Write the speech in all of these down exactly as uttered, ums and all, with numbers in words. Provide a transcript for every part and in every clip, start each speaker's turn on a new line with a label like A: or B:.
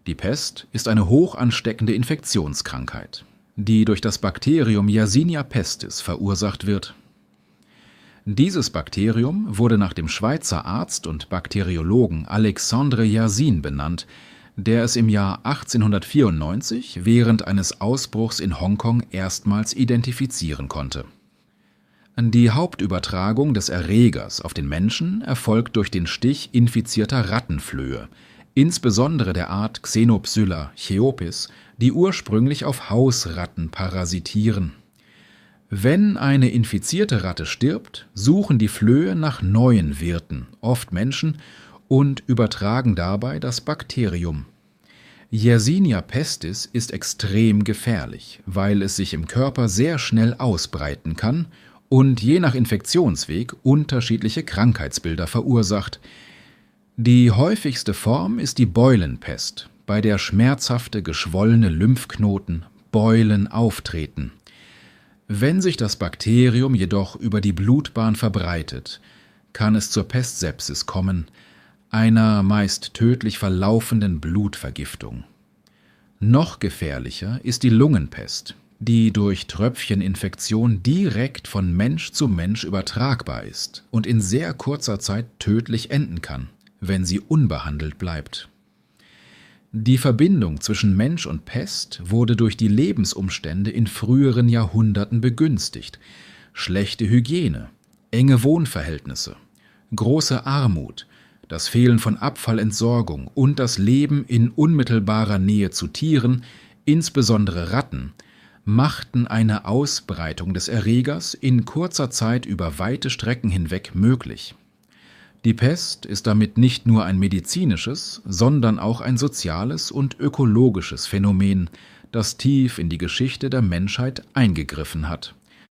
A: Die Pest ist eine hoch ansteckende Infektionskrankheit, die durch das Bakterium Yersinia pestis verursacht wird. Dieses Bakterium wurde nach dem Schweizer Arzt und Bakteriologen Alexandre Yersin benannt, der es im Jahr achtzehnhundertvierundneunzig während eines Ausbruchs in Hongkong erstmals identifizieren konnte. Die Hauptübertragung des Erregers auf den Menschen erfolgt durch den Stich infizierter Rattenflöhe, insbesondere der Art Xenopsylla cheopis, die ursprünglich auf Hausratten parasitieren. Wenn eine infizierte Ratte stirbt, suchen die Flöhe nach neuen Wirten, oft Menschen, und übertragen dabei das Bakterium. Yersinia pestis ist extrem gefährlich, weil es sich im Körper sehr schnell ausbreiten kann und je nach Infektionsweg unterschiedliche Krankheitsbilder verursacht. Die häufigste Form ist die Beulenpest, bei der schmerzhafte geschwollene Lymphknoten, Beulen auftreten. Wenn sich das Bakterium jedoch über die Blutbahn verbreitet, kann es zur Pestsepsis kommen, einer meist tödlich verlaufenden Blutvergiftung. Noch gefährlicher ist die Lungenpest, die durch Tröpfcheninfektion direkt von Mensch zu Mensch übertragbar ist und in sehr kurzer Zeit tödlich enden kann, wenn sie unbehandelt bleibt. Die Verbindung zwischen Mensch und Pest wurde durch die Lebensumstände in früheren Jahrhunderten begünstigt. Schlechte Hygiene, enge Wohnverhältnisse, große Armut, das Fehlen von Abfallentsorgung und das Leben in unmittelbarer Nähe zu Tieren, insbesondere Ratten, machten eine Ausbreitung des Erregers in kurzer Zeit über weite Strecken hinweg möglich. Die Pest ist damit nicht nur ein medizinisches, sondern auch ein soziales und ökologisches Phänomen, das tief in die Geschichte der Menschheit eingegriffen hat.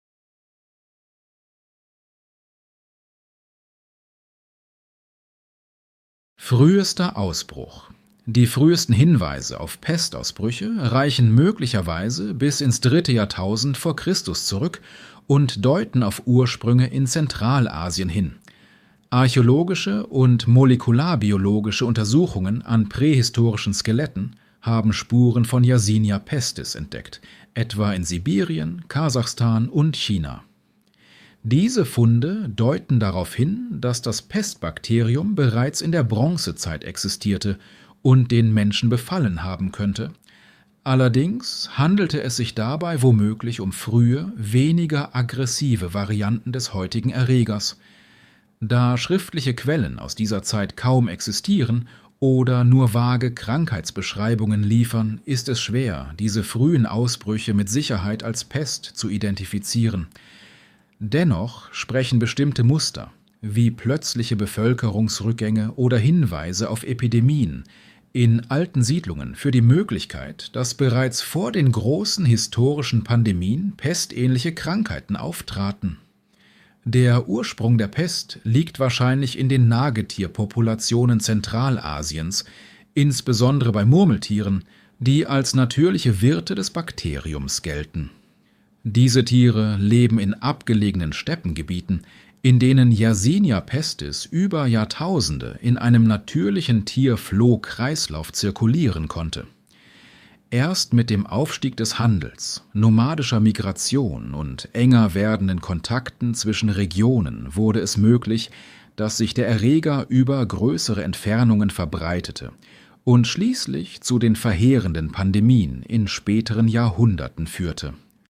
A: Frühester Ausbruch. Die frühesten Hinweise auf Pestausbrüche reichen möglicherweise bis ins dritte Jahrtausend vor Christus zurück und deuten auf Ursprünge in Zentralasien hin. Archäologische und molekularbiologische Untersuchungen an prähistorischen Skeletten haben Spuren von Yersinia pestis entdeckt, etwa in Sibirien, Kasachstan und China. Diese Funde deuten darauf hin, dass das Pestbakterium bereits in der Bronzezeit existierte und den Menschen befallen haben könnte. Allerdings handelte es sich dabei womöglich um frühe, weniger aggressive Varianten des heutigen Erregers. Da schriftliche Quellen aus dieser Zeit kaum existieren oder nur vage Krankheitsbeschreibungen liefern, ist es schwer, diese frühen Ausbrüche mit Sicherheit als Pest zu identifizieren. Dennoch sprechen bestimmte Muster, wie plötzliche Bevölkerungsrückgänge oder Hinweise auf Epidemien, in alten Siedlungen für die Möglichkeit, dass bereits vor den großen historischen Pandemien pestähnliche Krankheiten auftraten. Der Ursprung der Pest liegt wahrscheinlich in den Nagetierpopulationen Zentralasiens, insbesondere bei Murmeltieren, die als natürliche Wirte des Bakteriums gelten. Diese Tiere leben in abgelegenen Steppengebieten, in denen Yersinia pestis über Jahrtausende in einem natürlichen Tier-Floh-Kreislauf zirkulieren konnte. Erst mit dem Aufstieg des Handels, nomadischer Migration und enger werdenden Kontakten zwischen Regionen wurde es möglich, dass sich der Erreger über größere Entfernungen verbreitete und schließlich zu den verheerenden Pandemien in späteren Jahrhunderten führte.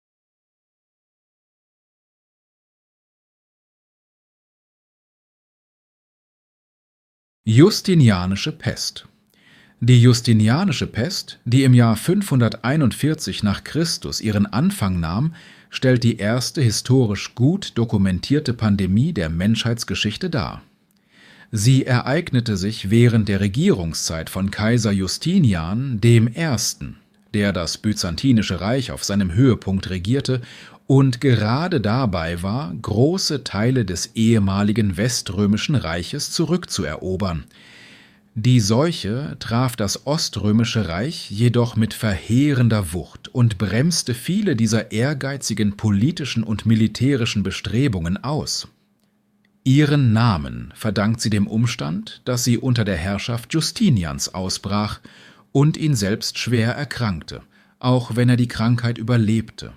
A: Justinianische Pest. Die Justinianische Pest, die im Jahr fünfhunderteinundvierzig nach Christus ihren Anfang nahm, stellt die erste historisch gut dokumentierte Pandemie der Menschheitsgeschichte dar. Sie ereignete sich während der Regierungszeit von Kaiser Justinian dem Ersten, der das Byzantinische Reich auf seinem Höhepunkt regierte und gerade dabei war, große Teile des ehemaligen Weströmischen Reiches zurückzuerobern. Die Seuche traf das Oströmische Reich jedoch mit verheerender Wucht und bremste viele dieser ehrgeizigen politischen und militärischen Bestrebungen aus. Ihren Namen verdankt sie dem Umstand, dass sie unter der Herrschaft Justinians ausbrach und ihn selbst schwer erkrankte, auch wenn er die Krankheit überlebte.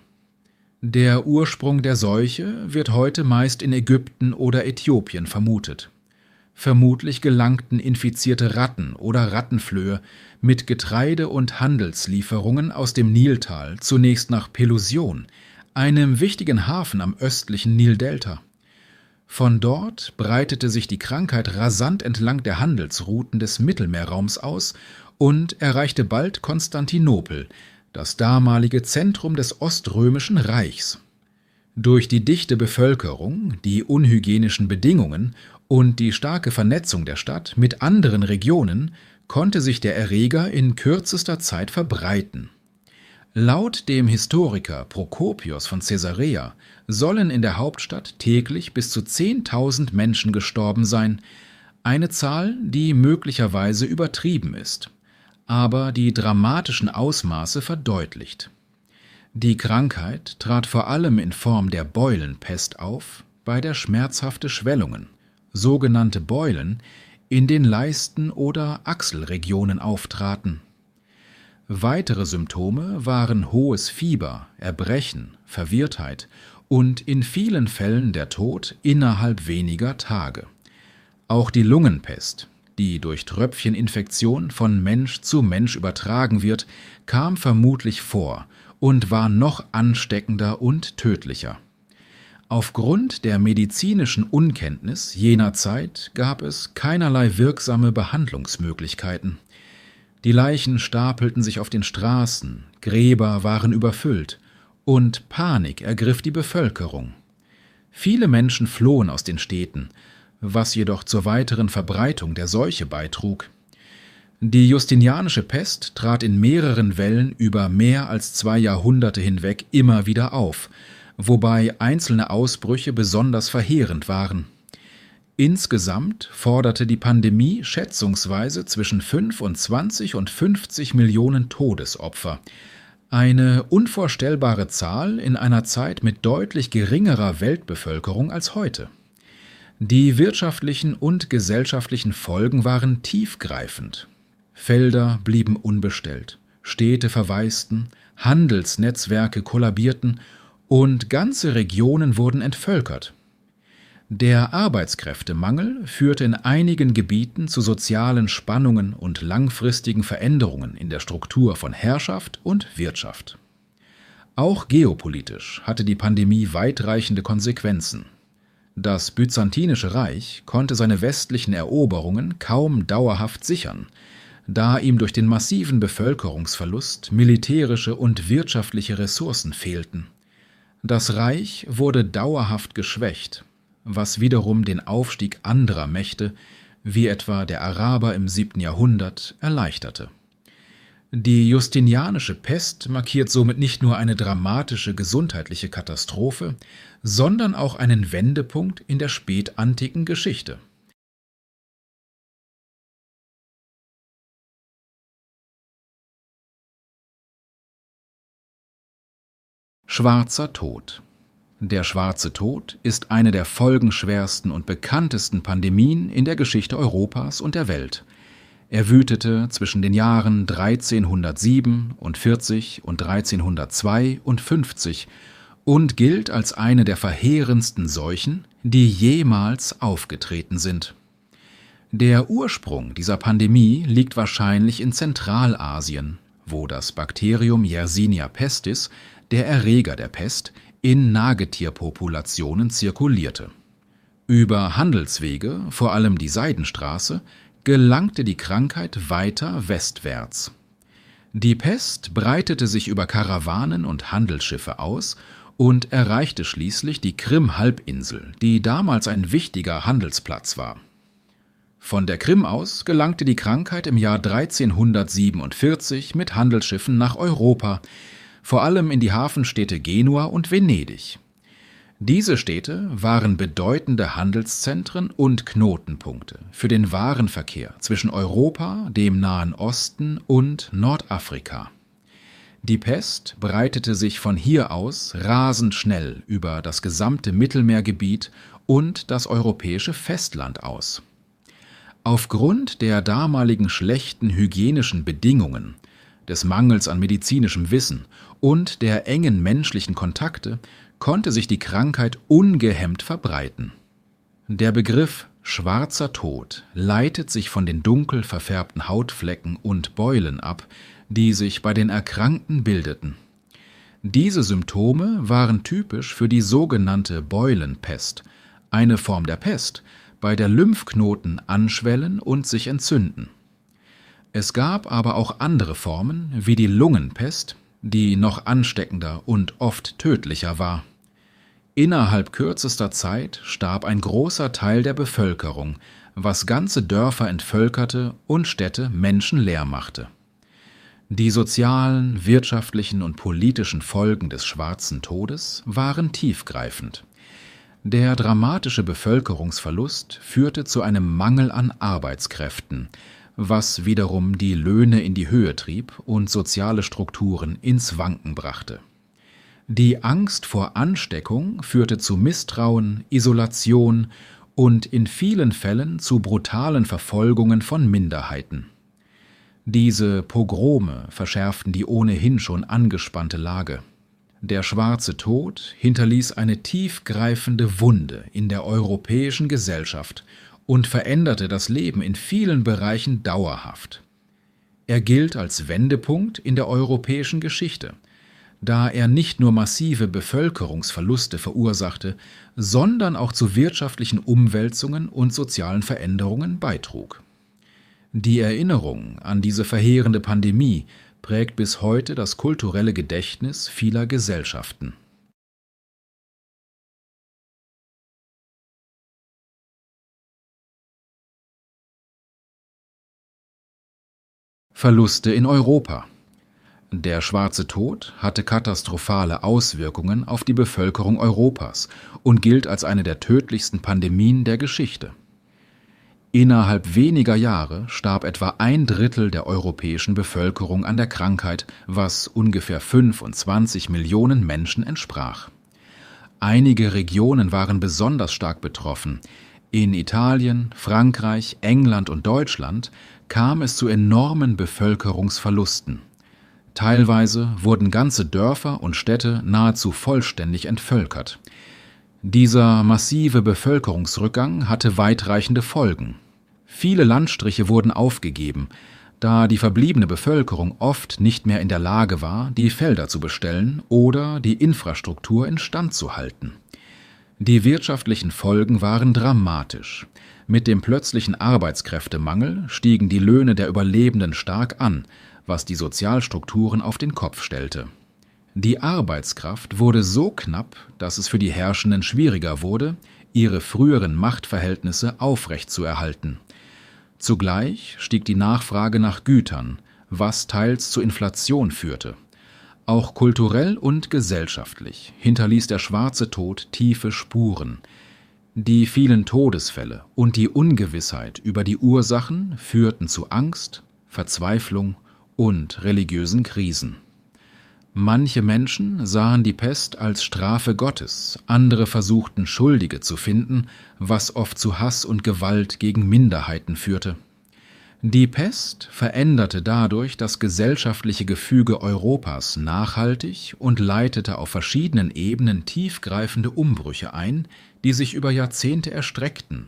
A: Der Ursprung der Seuche wird heute meist in Ägypten oder Äthiopien vermutet. Vermutlich gelangten infizierte Ratten oder Rattenflöhe mit Getreide- und Handelslieferungen aus dem Niltal zunächst nach Pelusion, einem wichtigen Hafen am östlichen Nildelta. Von dort breitete sich die Krankheit rasant entlang der Handelsrouten des Mittelmeerraums aus und erreichte bald Konstantinopel, das damalige Zentrum des Oströmischen Reichs. Durch die dichte Bevölkerung, die unhygienischen Bedingungen und die starke Vernetzung der Stadt mit anderen Regionen konnte sich der Erreger in kürzester Zeit verbreiten. Laut dem Historiker Prokopios von Caesarea sollen in der Hauptstadt täglich bis zu zehntausend Menschen gestorben sein, eine Zahl, die möglicherweise übertrieben ist, aber die dramatischen Ausmaße verdeutlicht. Die Krankheit trat vor allem in Form der Beulenpest auf, bei der schmerzhafte Schwellungen, sogenannte Beulen, in den Leisten- oder Achselregionen auftraten. Weitere Symptome waren hohes Fieber, Erbrechen, Verwirrtheit und in vielen Fällen der Tod innerhalb weniger Tage. Auch die Lungenpest, die durch Tröpfcheninfektion von Mensch zu Mensch übertragen wird, kam vermutlich vor und war noch ansteckender und tödlicher. Aufgrund der medizinischen Unkenntnis jener Zeit gab es keinerlei wirksame Behandlungsmöglichkeiten. Die Leichen stapelten sich auf den Straßen, Gräber waren überfüllt und Panik ergriff die Bevölkerung. Viele Menschen flohen aus den Städten, was jedoch zur weiteren Verbreitung der Seuche beitrug. Die Justinianische Pest trat in mehreren Wellen über mehr als zwei Jahrhunderte hinweg immer wieder auf, wobei einzelne Ausbrüche besonders verheerend waren. Insgesamt forderte die Pandemie schätzungsweise zwischen fünfundzwanzig und fünfzig Millionen Todesopfer. Eine unvorstellbare Zahl in einer Zeit mit deutlich geringerer Weltbevölkerung als heute. Die wirtschaftlichen und gesellschaftlichen Folgen waren tiefgreifend. Felder blieben unbestellt, Städte verwaisten, Handelsnetzwerke kollabierten und ganze Regionen wurden entvölkert. Der Arbeitskräftemangel führte in einigen Gebieten zu sozialen Spannungen und langfristigen Veränderungen in der Struktur von Herrschaft und Wirtschaft. Auch geopolitisch hatte die Pandemie weitreichende Konsequenzen. Das Byzantinische Reich konnte seine westlichen Eroberungen kaum dauerhaft sichern, da ihm durch den massiven Bevölkerungsverlust militärische und wirtschaftliche Ressourcen fehlten. Das Reich wurde dauerhaft geschwächt, was wiederum den Aufstieg anderer Mächte, wie etwa der Araber im siebten Jahrhundert, erleichterte. Die Justinianische Pest markiert somit nicht nur eine dramatische gesundheitliche Katastrophe, sondern auch einen Wendepunkt in der spätantiken Geschichte. Schwarzer Tod. Der Schwarze Tod ist eine der folgenschwersten und bekanntesten Pandemien in der Geschichte Europas und der Welt. Er wütete zwischen den Jahren dreizehnhundertsiebenundvierzig und dreizehnhundertzweiundfünfzig und gilt als eine der verheerendsten Seuchen, die jemals aufgetreten sind. Der Ursprung dieser Pandemie liegt wahrscheinlich in Zentralasien, wo das Bakterium Yersinia pestis, der Erreger der Pest, in Nagetierpopulationen zirkulierte. Über Handelswege, vor allem die Seidenstraße, gelangte die Krankheit weiter westwärts. Die Pest breitete sich über Karawanen und Handelsschiffe aus und erreichte schließlich die Krim-Halbinsel, die damals ein wichtiger Handelsplatz war. Von der Krim aus gelangte die Krankheit im Jahr dreizehnhundertsiebenundvierzig mit Handelsschiffen nach Europa, vor allem in die Hafenstädte Genua und Venedig. Diese Städte waren bedeutende Handelszentren und Knotenpunkte für den Warenverkehr zwischen Europa, dem Nahen Osten und Nordafrika. Die Pest breitete sich von hier aus rasend schnell über das gesamte Mittelmeergebiet und das europäische Festland aus. Aufgrund der damaligen schlechten hygienischen Bedingungen, des Mangels an medizinischem Wissen und der engen menschlichen Kontakte konnte sich die Krankheit ungehemmt verbreiten. Der Begriff »schwarzer Tod« leitet sich von den dunkel verfärbten Hautflecken und Beulen ab, die sich bei den Erkrankten bildeten. Diese Symptome waren typisch für die sogenannte Beulenpest, eine Form der Pest, bei der Lymphknoten anschwellen und sich entzünden. Es gab aber auch andere Formen, wie die Lungenpest, die noch ansteckender und oft tödlicher war. Innerhalb kürzester Zeit starb ein großer Teil der Bevölkerung, was ganze Dörfer entvölkerte und Städte menschenleer machte. Die sozialen, wirtschaftlichen und politischen Folgen des Schwarzen Todes waren tiefgreifend. Der dramatische Bevölkerungsverlust führte zu einem Mangel an Arbeitskräften, was wiederum die Löhne in die Höhe trieb und soziale Strukturen ins Wanken brachte. Die Angst vor Ansteckung führte zu Misstrauen, Isolation und in vielen Fällen zu brutalen Verfolgungen von Minderheiten. Diese Pogrome verschärften die ohnehin schon angespannte Lage. Der Schwarze Tod hinterließ eine tiefgreifende Wunde in der europäischen Gesellschaft und veränderte das Leben in vielen Bereichen dauerhaft. Er gilt als Wendepunkt in der europäischen Geschichte, da er nicht nur massive Bevölkerungsverluste verursachte, sondern auch zu wirtschaftlichen Umwälzungen und sozialen Veränderungen beitrug. Die Erinnerung an diese verheerende Pandemie prägt bis heute das kulturelle Gedächtnis vieler Gesellschaften. Verluste in Europa. Der Schwarze Tod hatte katastrophale Auswirkungen auf die Bevölkerung Europas und gilt als eine der tödlichsten Pandemien der Geschichte. Innerhalb weniger Jahre starb etwa ein Drittel der europäischen Bevölkerung an der Krankheit, was ungefähr fünfundzwanzig Millionen Menschen entsprach. Einige Regionen waren besonders stark betroffen. In Italien, Frankreich, England und Deutschland kam es zu enormen Bevölkerungsverlusten. Teilweise wurden ganze Dörfer und Städte nahezu vollständig entvölkert. Dieser massive Bevölkerungsrückgang hatte weitreichende Folgen. Viele Landstriche wurden aufgegeben, da die verbliebene Bevölkerung oft nicht mehr in der Lage war, die Felder zu bestellen oder die Infrastruktur instand zu halten. Die wirtschaftlichen Folgen waren dramatisch. Mit dem plötzlichen Arbeitskräftemangel stiegen die Löhne der Überlebenden stark an, was die Sozialstrukturen auf den Kopf stellte. Die Arbeitskraft wurde so knapp, dass es für die Herrschenden schwieriger wurde, ihre früheren Machtverhältnisse aufrechtzuerhalten. Zugleich stieg die Nachfrage nach Gütern, was teils zu Inflation führte. Auch kulturell und gesellschaftlich hinterließ der Schwarze Tod tiefe Spuren. Die vielen Todesfälle und die Ungewissheit über die Ursachen führten zu Angst, Verzweiflung und religiösen Krisen. Manche Menschen sahen die Pest als Strafe Gottes, andere versuchten Schuldige zu finden, was oft zu Hass und Gewalt gegen Minderheiten führte. Die Pest veränderte dadurch das gesellschaftliche Gefüge Europas nachhaltig und leitete auf verschiedenen Ebenen tiefgreifende Umbrüche ein, die sich über Jahrzehnte erstreckten.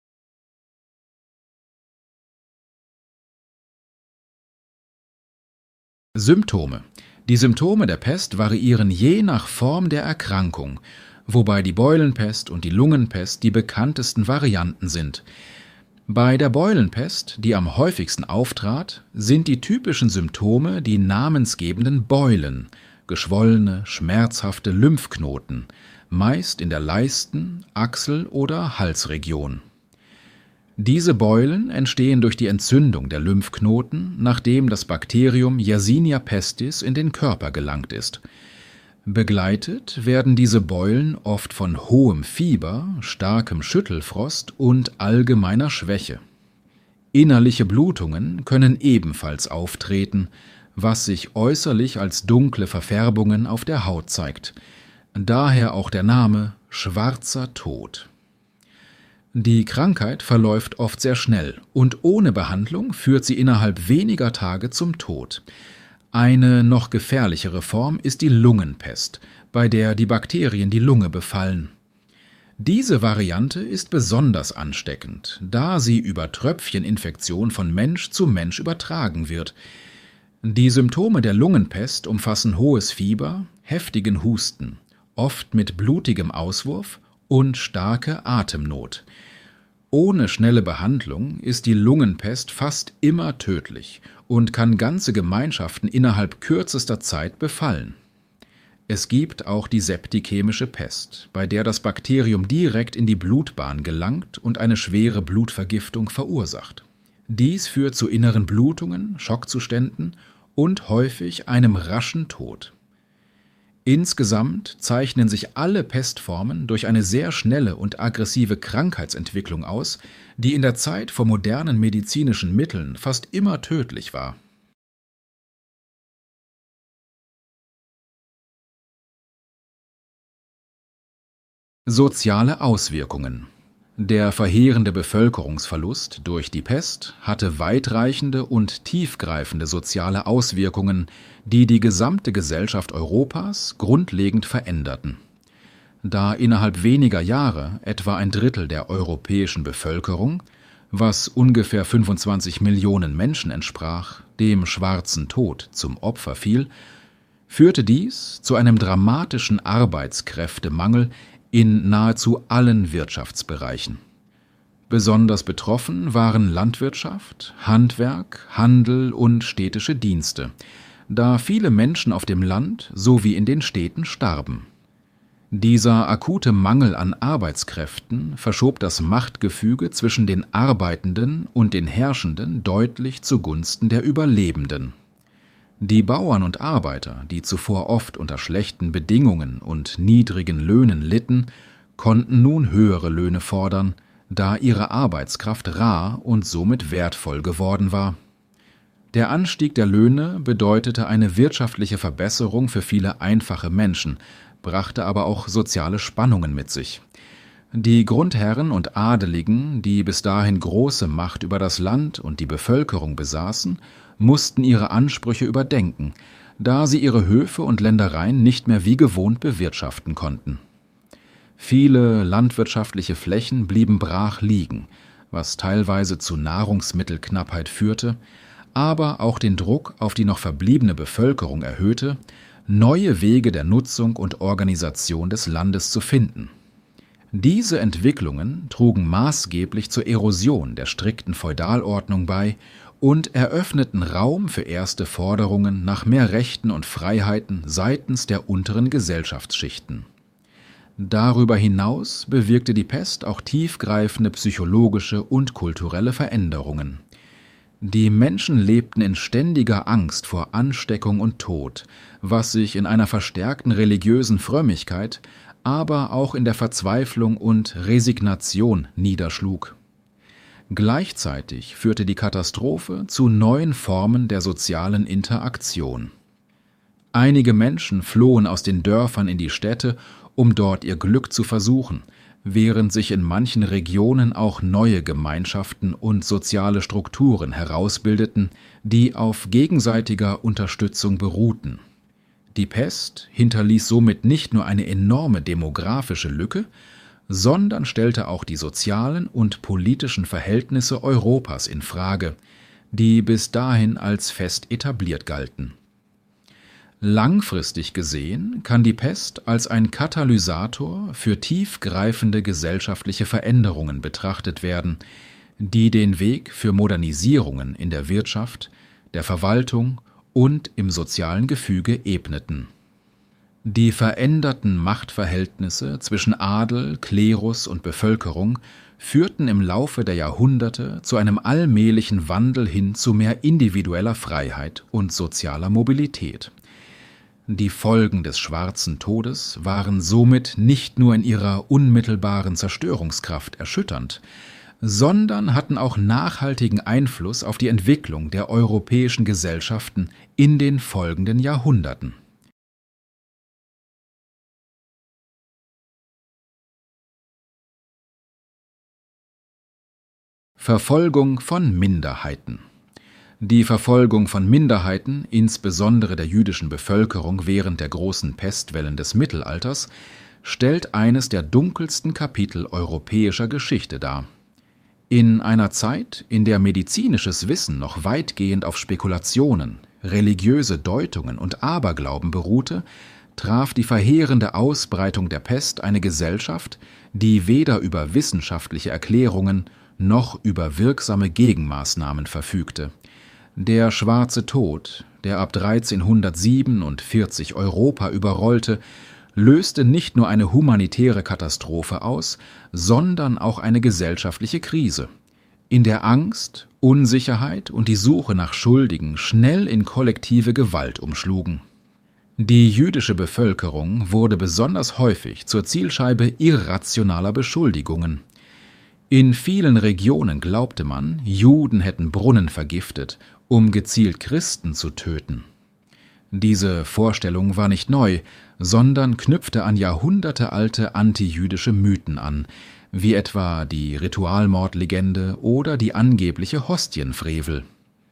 A: Symptome. Die Symptome der Pest variieren je nach Form der Erkrankung, wobei die Beulenpest und die Lungenpest die bekanntesten Varianten sind. Bei der Beulenpest, die am häufigsten auftrat, sind die typischen Symptome die namensgebenden Beulen, geschwollene, schmerzhafte Lymphknoten, meist in der Leisten-, Achsel- oder Halsregion. Diese Beulen entstehen durch die Entzündung der Lymphknoten, nachdem das Bakterium Yersinia pestis in den Körper gelangt ist. Begleitet werden diese Beulen oft von hohem Fieber, starkem Schüttelfrost und allgemeiner Schwäche. Innerliche Blutungen können ebenfalls auftreten, was sich äußerlich als dunkle Verfärbungen auf der Haut zeigt. Daher auch der Name Schwarzer Tod. Die Krankheit verläuft oft sehr schnell und ohne Behandlung führt sie innerhalb weniger Tage zum Tod. Eine noch gefährlichere Form ist die Lungenpest, bei der die Bakterien die Lunge befallen. Diese Variante ist besonders ansteckend, da sie über Tröpfcheninfektion von Mensch zu Mensch übertragen wird. Die Symptome der Lungenpest umfassen hohes Fieber, heftigen Husten, oft mit blutigem Auswurf und starke Atemnot. Ohne schnelle Behandlung ist die Lungenpest fast immer tödlich und kann ganze Gemeinschaften innerhalb kürzester Zeit befallen. Es gibt auch die septikämische Pest, bei der das Bakterium direkt in die Blutbahn gelangt und eine schwere Blutvergiftung verursacht. Dies führt zu inneren Blutungen, Schockzuständen und häufig einem raschen Tod. Insgesamt zeichnen sich alle Pestformen durch eine sehr schnelle und aggressive Krankheitsentwicklung aus, die in der Zeit vor modernen medizinischen Mitteln fast immer tödlich war. Soziale Auswirkungen. Der verheerende Bevölkerungsverlust durch die Pest hatte weitreichende und tiefgreifende soziale Auswirkungen, die die gesamte Gesellschaft Europas grundlegend veränderten. Da innerhalb weniger Jahre etwa ein Drittel der europäischen Bevölkerung, was ungefähr fünfundzwanzig Millionen Menschen entsprach, dem Schwarzen Tod zum Opfer fiel, führte dies zu einem dramatischen Arbeitskräftemangel in nahezu allen Wirtschaftsbereichen. Besonders betroffen waren Landwirtschaft, Handwerk, Handel und städtische Dienste, da viele Menschen auf dem Land sowie in den Städten starben. Dieser akute Mangel an Arbeitskräften verschob das Machtgefüge zwischen den Arbeitenden und den Herrschenden deutlich zugunsten der Überlebenden. Die Bauern und Arbeiter, die zuvor oft unter schlechten Bedingungen und niedrigen Löhnen litten, konnten nun höhere Löhne fordern, da ihre Arbeitskraft rar und somit wertvoll geworden war. Der Anstieg der Löhne bedeutete eine wirtschaftliche Verbesserung für viele einfache Menschen, brachte aber auch soziale Spannungen mit sich. Die Grundherren und Adeligen, die bis dahin große Macht über das Land und die Bevölkerung besaßen, mussten ihre Ansprüche überdenken, da sie ihre Höfe und Ländereien nicht mehr wie gewohnt bewirtschaften konnten. Viele landwirtschaftliche Flächen blieben brach liegen, was teilweise zu Nahrungsmittelknappheit führte, aber auch den Druck auf die noch verbliebene Bevölkerung erhöhte, neue Wege der Nutzung und Organisation des Landes zu finden. Diese Entwicklungen trugen maßgeblich zur Erosion der strikten Feudalordnung bei und eröffneten Raum für erste Forderungen nach mehr Rechten und Freiheiten seitens der unteren Gesellschaftsschichten. Darüber hinaus bewirkte die Pest auch tiefgreifende psychologische und kulturelle Veränderungen. Die Menschen lebten in ständiger Angst vor Ansteckung und Tod, was sich in einer verstärkten religiösen Frömmigkeit, aber auch in der Verzweiflung und Resignation niederschlug. Gleichzeitig führte die Katastrophe zu neuen Formen der sozialen Interaktion. Einige Menschen flohen aus den Dörfern in die Städte, um dort ihr Glück zu versuchen, während sich in manchen Regionen auch neue Gemeinschaften und soziale Strukturen herausbildeten, die auf gegenseitiger Unterstützung beruhten. Die Pest hinterließ somit nicht nur eine enorme demografische Lücke, sondern stellte auch die sozialen und politischen Verhältnisse Europas in Frage, die bis dahin als fest etabliert galten. Langfristig gesehen kann die Pest als ein Katalysator für tiefgreifende gesellschaftliche Veränderungen betrachtet werden, die den Weg für Modernisierungen in der Wirtschaft, der Verwaltung und im sozialen Gefüge ebneten. Die veränderten Machtverhältnisse zwischen Adel, Klerus und Bevölkerung führten im Laufe der Jahrhunderte zu einem allmählichen Wandel hin zu mehr individueller Freiheit und sozialer Mobilität. Die Folgen des Schwarzen Todes waren somit nicht nur in ihrer unmittelbaren Zerstörungskraft erschütternd, sondern hatten auch nachhaltigen Einfluss auf die Entwicklung der europäischen Gesellschaften in den folgenden Jahrhunderten. Verfolgung von Minderheiten. Die Verfolgung von Minderheiten, insbesondere der jüdischen Bevölkerung während der großen Pestwellen des Mittelalters, stellt eines der dunkelsten Kapitel europäischer Geschichte dar. In einer Zeit, in der medizinisches Wissen noch weitgehend auf Spekulationen, religiöse Deutungen und Aberglauben beruhte, traf die verheerende Ausbreitung der Pest eine Gesellschaft, die weder über wissenschaftliche Erklärungen noch über wirksame Gegenmaßnahmen verfügte. Der Schwarze Tod, der ab dreizehnhundertsiebenundvierzig Europa überrollte, löste nicht nur eine humanitäre Katastrophe aus, sondern auch eine gesellschaftliche Krise, in der Angst, Unsicherheit und die Suche nach Schuldigen schnell in kollektive Gewalt umschlugen. Die jüdische Bevölkerung wurde besonders häufig zur Zielscheibe irrationaler Beschuldigungen. In vielen Regionen glaubte man, Juden hätten Brunnen vergiftet, um gezielt Christen zu töten. Diese Vorstellung war nicht neu, sondern knüpfte an jahrhundertealte antijüdische Mythen an, wie etwa die Ritualmordlegende oder die angebliche Hostienfrevel.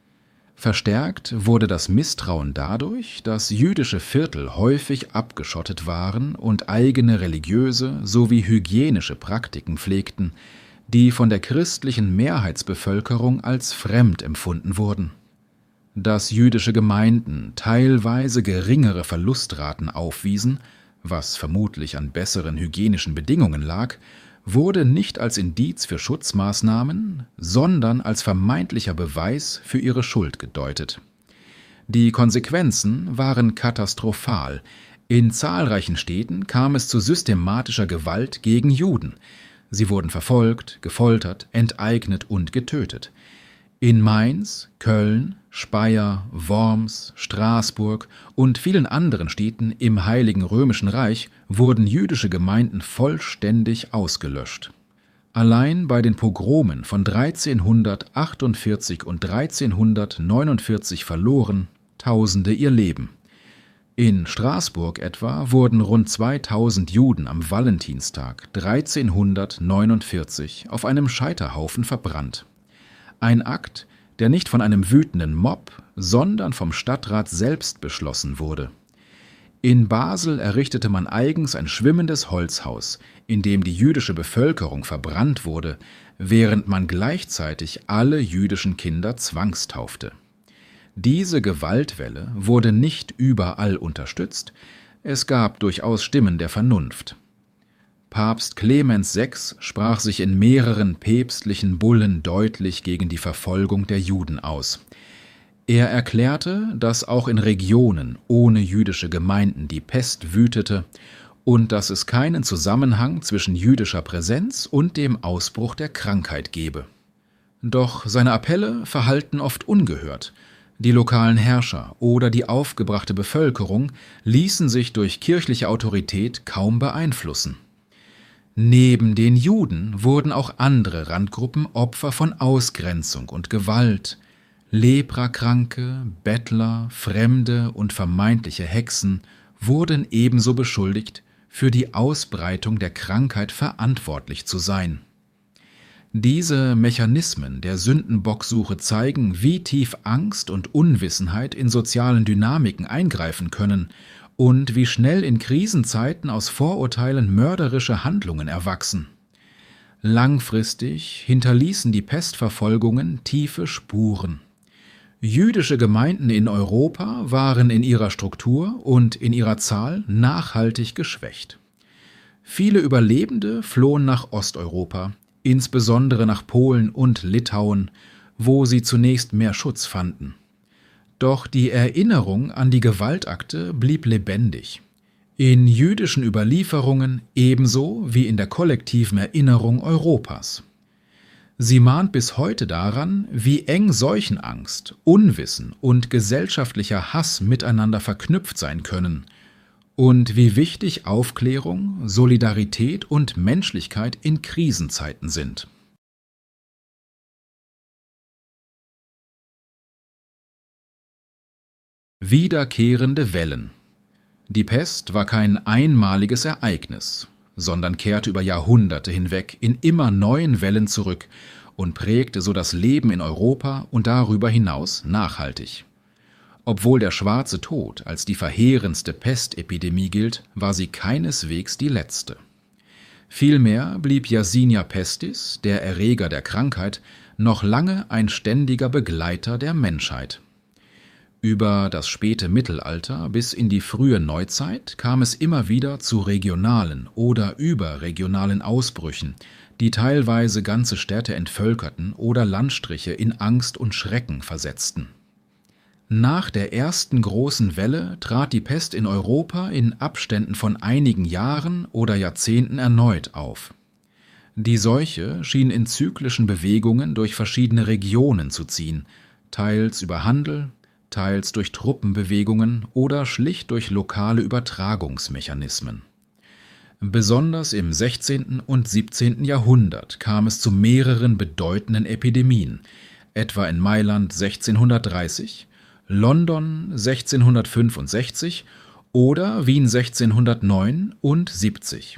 A: Verstärkt wurde das Misstrauen dadurch, dass jüdische Viertel häufig abgeschottet waren und eigene religiöse sowie hygienische Praktiken pflegten, die von der christlichen Mehrheitsbevölkerung als fremd empfunden wurden. Dass jüdische Gemeinden teilweise geringere Verlustraten aufwiesen, was vermutlich an besseren hygienischen Bedingungen lag, wurde nicht als Indiz für Schutzmaßnahmen, sondern als vermeintlicher Beweis für ihre Schuld gedeutet. Die Konsequenzen waren katastrophal. In zahlreichen Städten kam es zu systematischer Gewalt gegen Juden. Sie wurden verfolgt, gefoltert, enteignet und getötet. In Mainz, Köln, Speyer, Worms, Straßburg und vielen anderen Städten im Heiligen Römischen Reich wurden jüdische Gemeinden vollständig ausgelöscht. Allein bei den Pogromen von dreizehnhundertachtundvierzig und dreizehnhundertneunundvierzig verloren Tausende ihr Leben. In Straßburg etwa wurden rund zweitausend Juden am Valentinstag dreizehnhundertneunundvierzig auf einem Scheiterhaufen verbrannt. Ein Akt, der nicht von einem wütenden Mob, sondern vom Stadtrat selbst beschlossen wurde. In Basel errichtete man eigens ein schwimmendes Holzhaus, in dem die jüdische Bevölkerung verbrannt wurde, während man gleichzeitig alle jüdischen Kinder zwangstaufte. Diese Gewaltwelle wurde nicht überall unterstützt, es gab durchaus Stimmen der Vernunft. Papst Clemens der Sechste sprach sich in mehreren päpstlichen Bullen deutlich gegen die Verfolgung der Juden aus. Er erklärte, dass auch in Regionen ohne jüdische Gemeinden die Pest wütete und dass es keinen Zusammenhang zwischen jüdischer Präsenz und dem Ausbruch der Krankheit gebe. Doch seine Appelle verhallten oft ungehört. Die lokalen Herrscher oder die aufgebrachte Bevölkerung ließen sich durch kirchliche Autorität kaum beeinflussen. Neben den Juden wurden auch andere Randgruppen Opfer von Ausgrenzung und Gewalt. Leprakranke, Bettler, Fremde und vermeintliche Hexen wurden ebenso beschuldigt, für die Ausbreitung der Krankheit verantwortlich zu sein. Diese Mechanismen der Sündenbocksuche zeigen, wie tief Angst und Unwissenheit in sozialen Dynamiken eingreifen können und wie schnell in Krisenzeiten aus Vorurteilen mörderische Handlungen erwachsen. Langfristig hinterließen die Pestverfolgungen tiefe Spuren. Jüdische Gemeinden in Europa waren in ihrer Struktur und in ihrer Zahl nachhaltig geschwächt. Viele Überlebende flohen nach Osteuropa, insbesondere nach Polen und Litauen, wo sie zunächst mehr Schutz fanden. Doch die Erinnerung an die Gewaltakte blieb lebendig. In jüdischen Überlieferungen ebenso wie in der kollektiven Erinnerung Europas. Sie mahnt bis heute daran, wie eng Seuchenangst, Unwissen und gesellschaftlicher Hass miteinander verknüpft sein können und wie wichtig Aufklärung, Solidarität und Menschlichkeit in Krisenzeiten sind. Wiederkehrende Wellen. Die Pest war kein einmaliges Ereignis, sondern kehrte über Jahrhunderte hinweg in immer neuen Wellen zurück und prägte so das Leben in Europa und darüber hinaus nachhaltig. Obwohl der Schwarze Tod als die verheerendste Pestepidemie gilt, war sie keineswegs die letzte. Vielmehr blieb Yersinia pestis, der Erreger der Krankheit, noch lange ein ständiger Begleiter der Menschheit. Über das späte Mittelalter bis in die frühe Neuzeit kam es immer wieder zu regionalen oder überregionalen Ausbrüchen, die teilweise ganze Städte entvölkerten oder Landstriche in Angst und Schrecken versetzten. Nach der ersten großen Welle trat die Pest in Europa in Abständen von einigen Jahren oder Jahrzehnten erneut auf. Die Seuche schien in zyklischen Bewegungen durch verschiedene Regionen zu ziehen, teils über Handel, teils durch Truppenbewegungen oder schlicht durch lokale Übertragungsmechanismen. Besonders im sechzehnten und siebzehnten Jahrhundert kam es zu mehreren bedeutenden Epidemien, etwa in Mailand sechzehnhundertdreißig, London sechzehnhundertfünfundsechzig oder Wien sechzehnhundertneun und siebzig.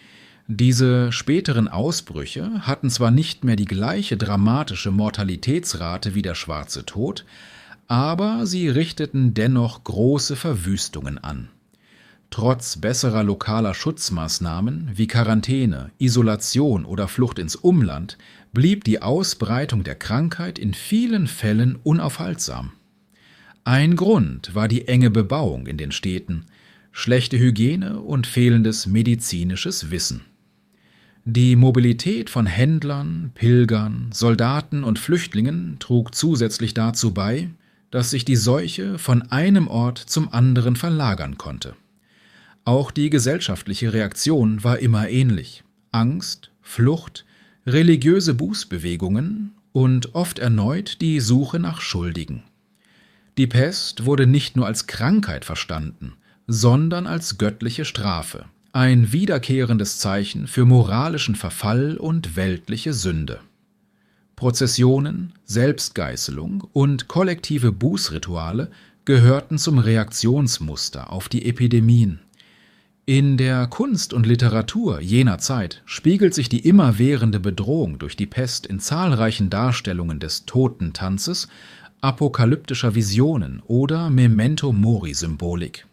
A: Diese späteren Ausbrüche hatten zwar nicht mehr die gleiche dramatische Mortalitätsrate wie der Schwarze Tod, aber sie richteten dennoch große Verwüstungen an. Trotz besserer lokaler Schutzmaßnahmen wie Quarantäne, Isolation oder Flucht ins Umland blieb die Ausbreitung der Krankheit in vielen Fällen unaufhaltsam. Ein Grund war die enge Bebauung in den Städten, schlechte Hygiene und fehlendes medizinisches Wissen. Die Mobilität von Händlern, Pilgern, Soldaten und Flüchtlingen trug zusätzlich dazu bei, dass sich die Seuche von einem Ort zum anderen verlagern konnte. Auch die gesellschaftliche Reaktion war immer ähnlich: Angst, Flucht, religiöse Bußbewegungen und oft erneut die Suche nach Schuldigen. Die Pest wurde nicht nur als Krankheit verstanden, sondern als göttliche Strafe, ein wiederkehrendes Zeichen für moralischen Verfall und weltliche Sünde. Prozessionen, Selbstgeißelung und kollektive Bußrituale gehörten zum Reaktionsmuster auf die Epidemien. In der Kunst und Literatur jener Zeit spiegelt sich die immerwährende Bedrohung durch die Pest in zahlreichen Darstellungen des Totentanzes, apokalyptischer Visionen oder Memento-Mori-Symbolik.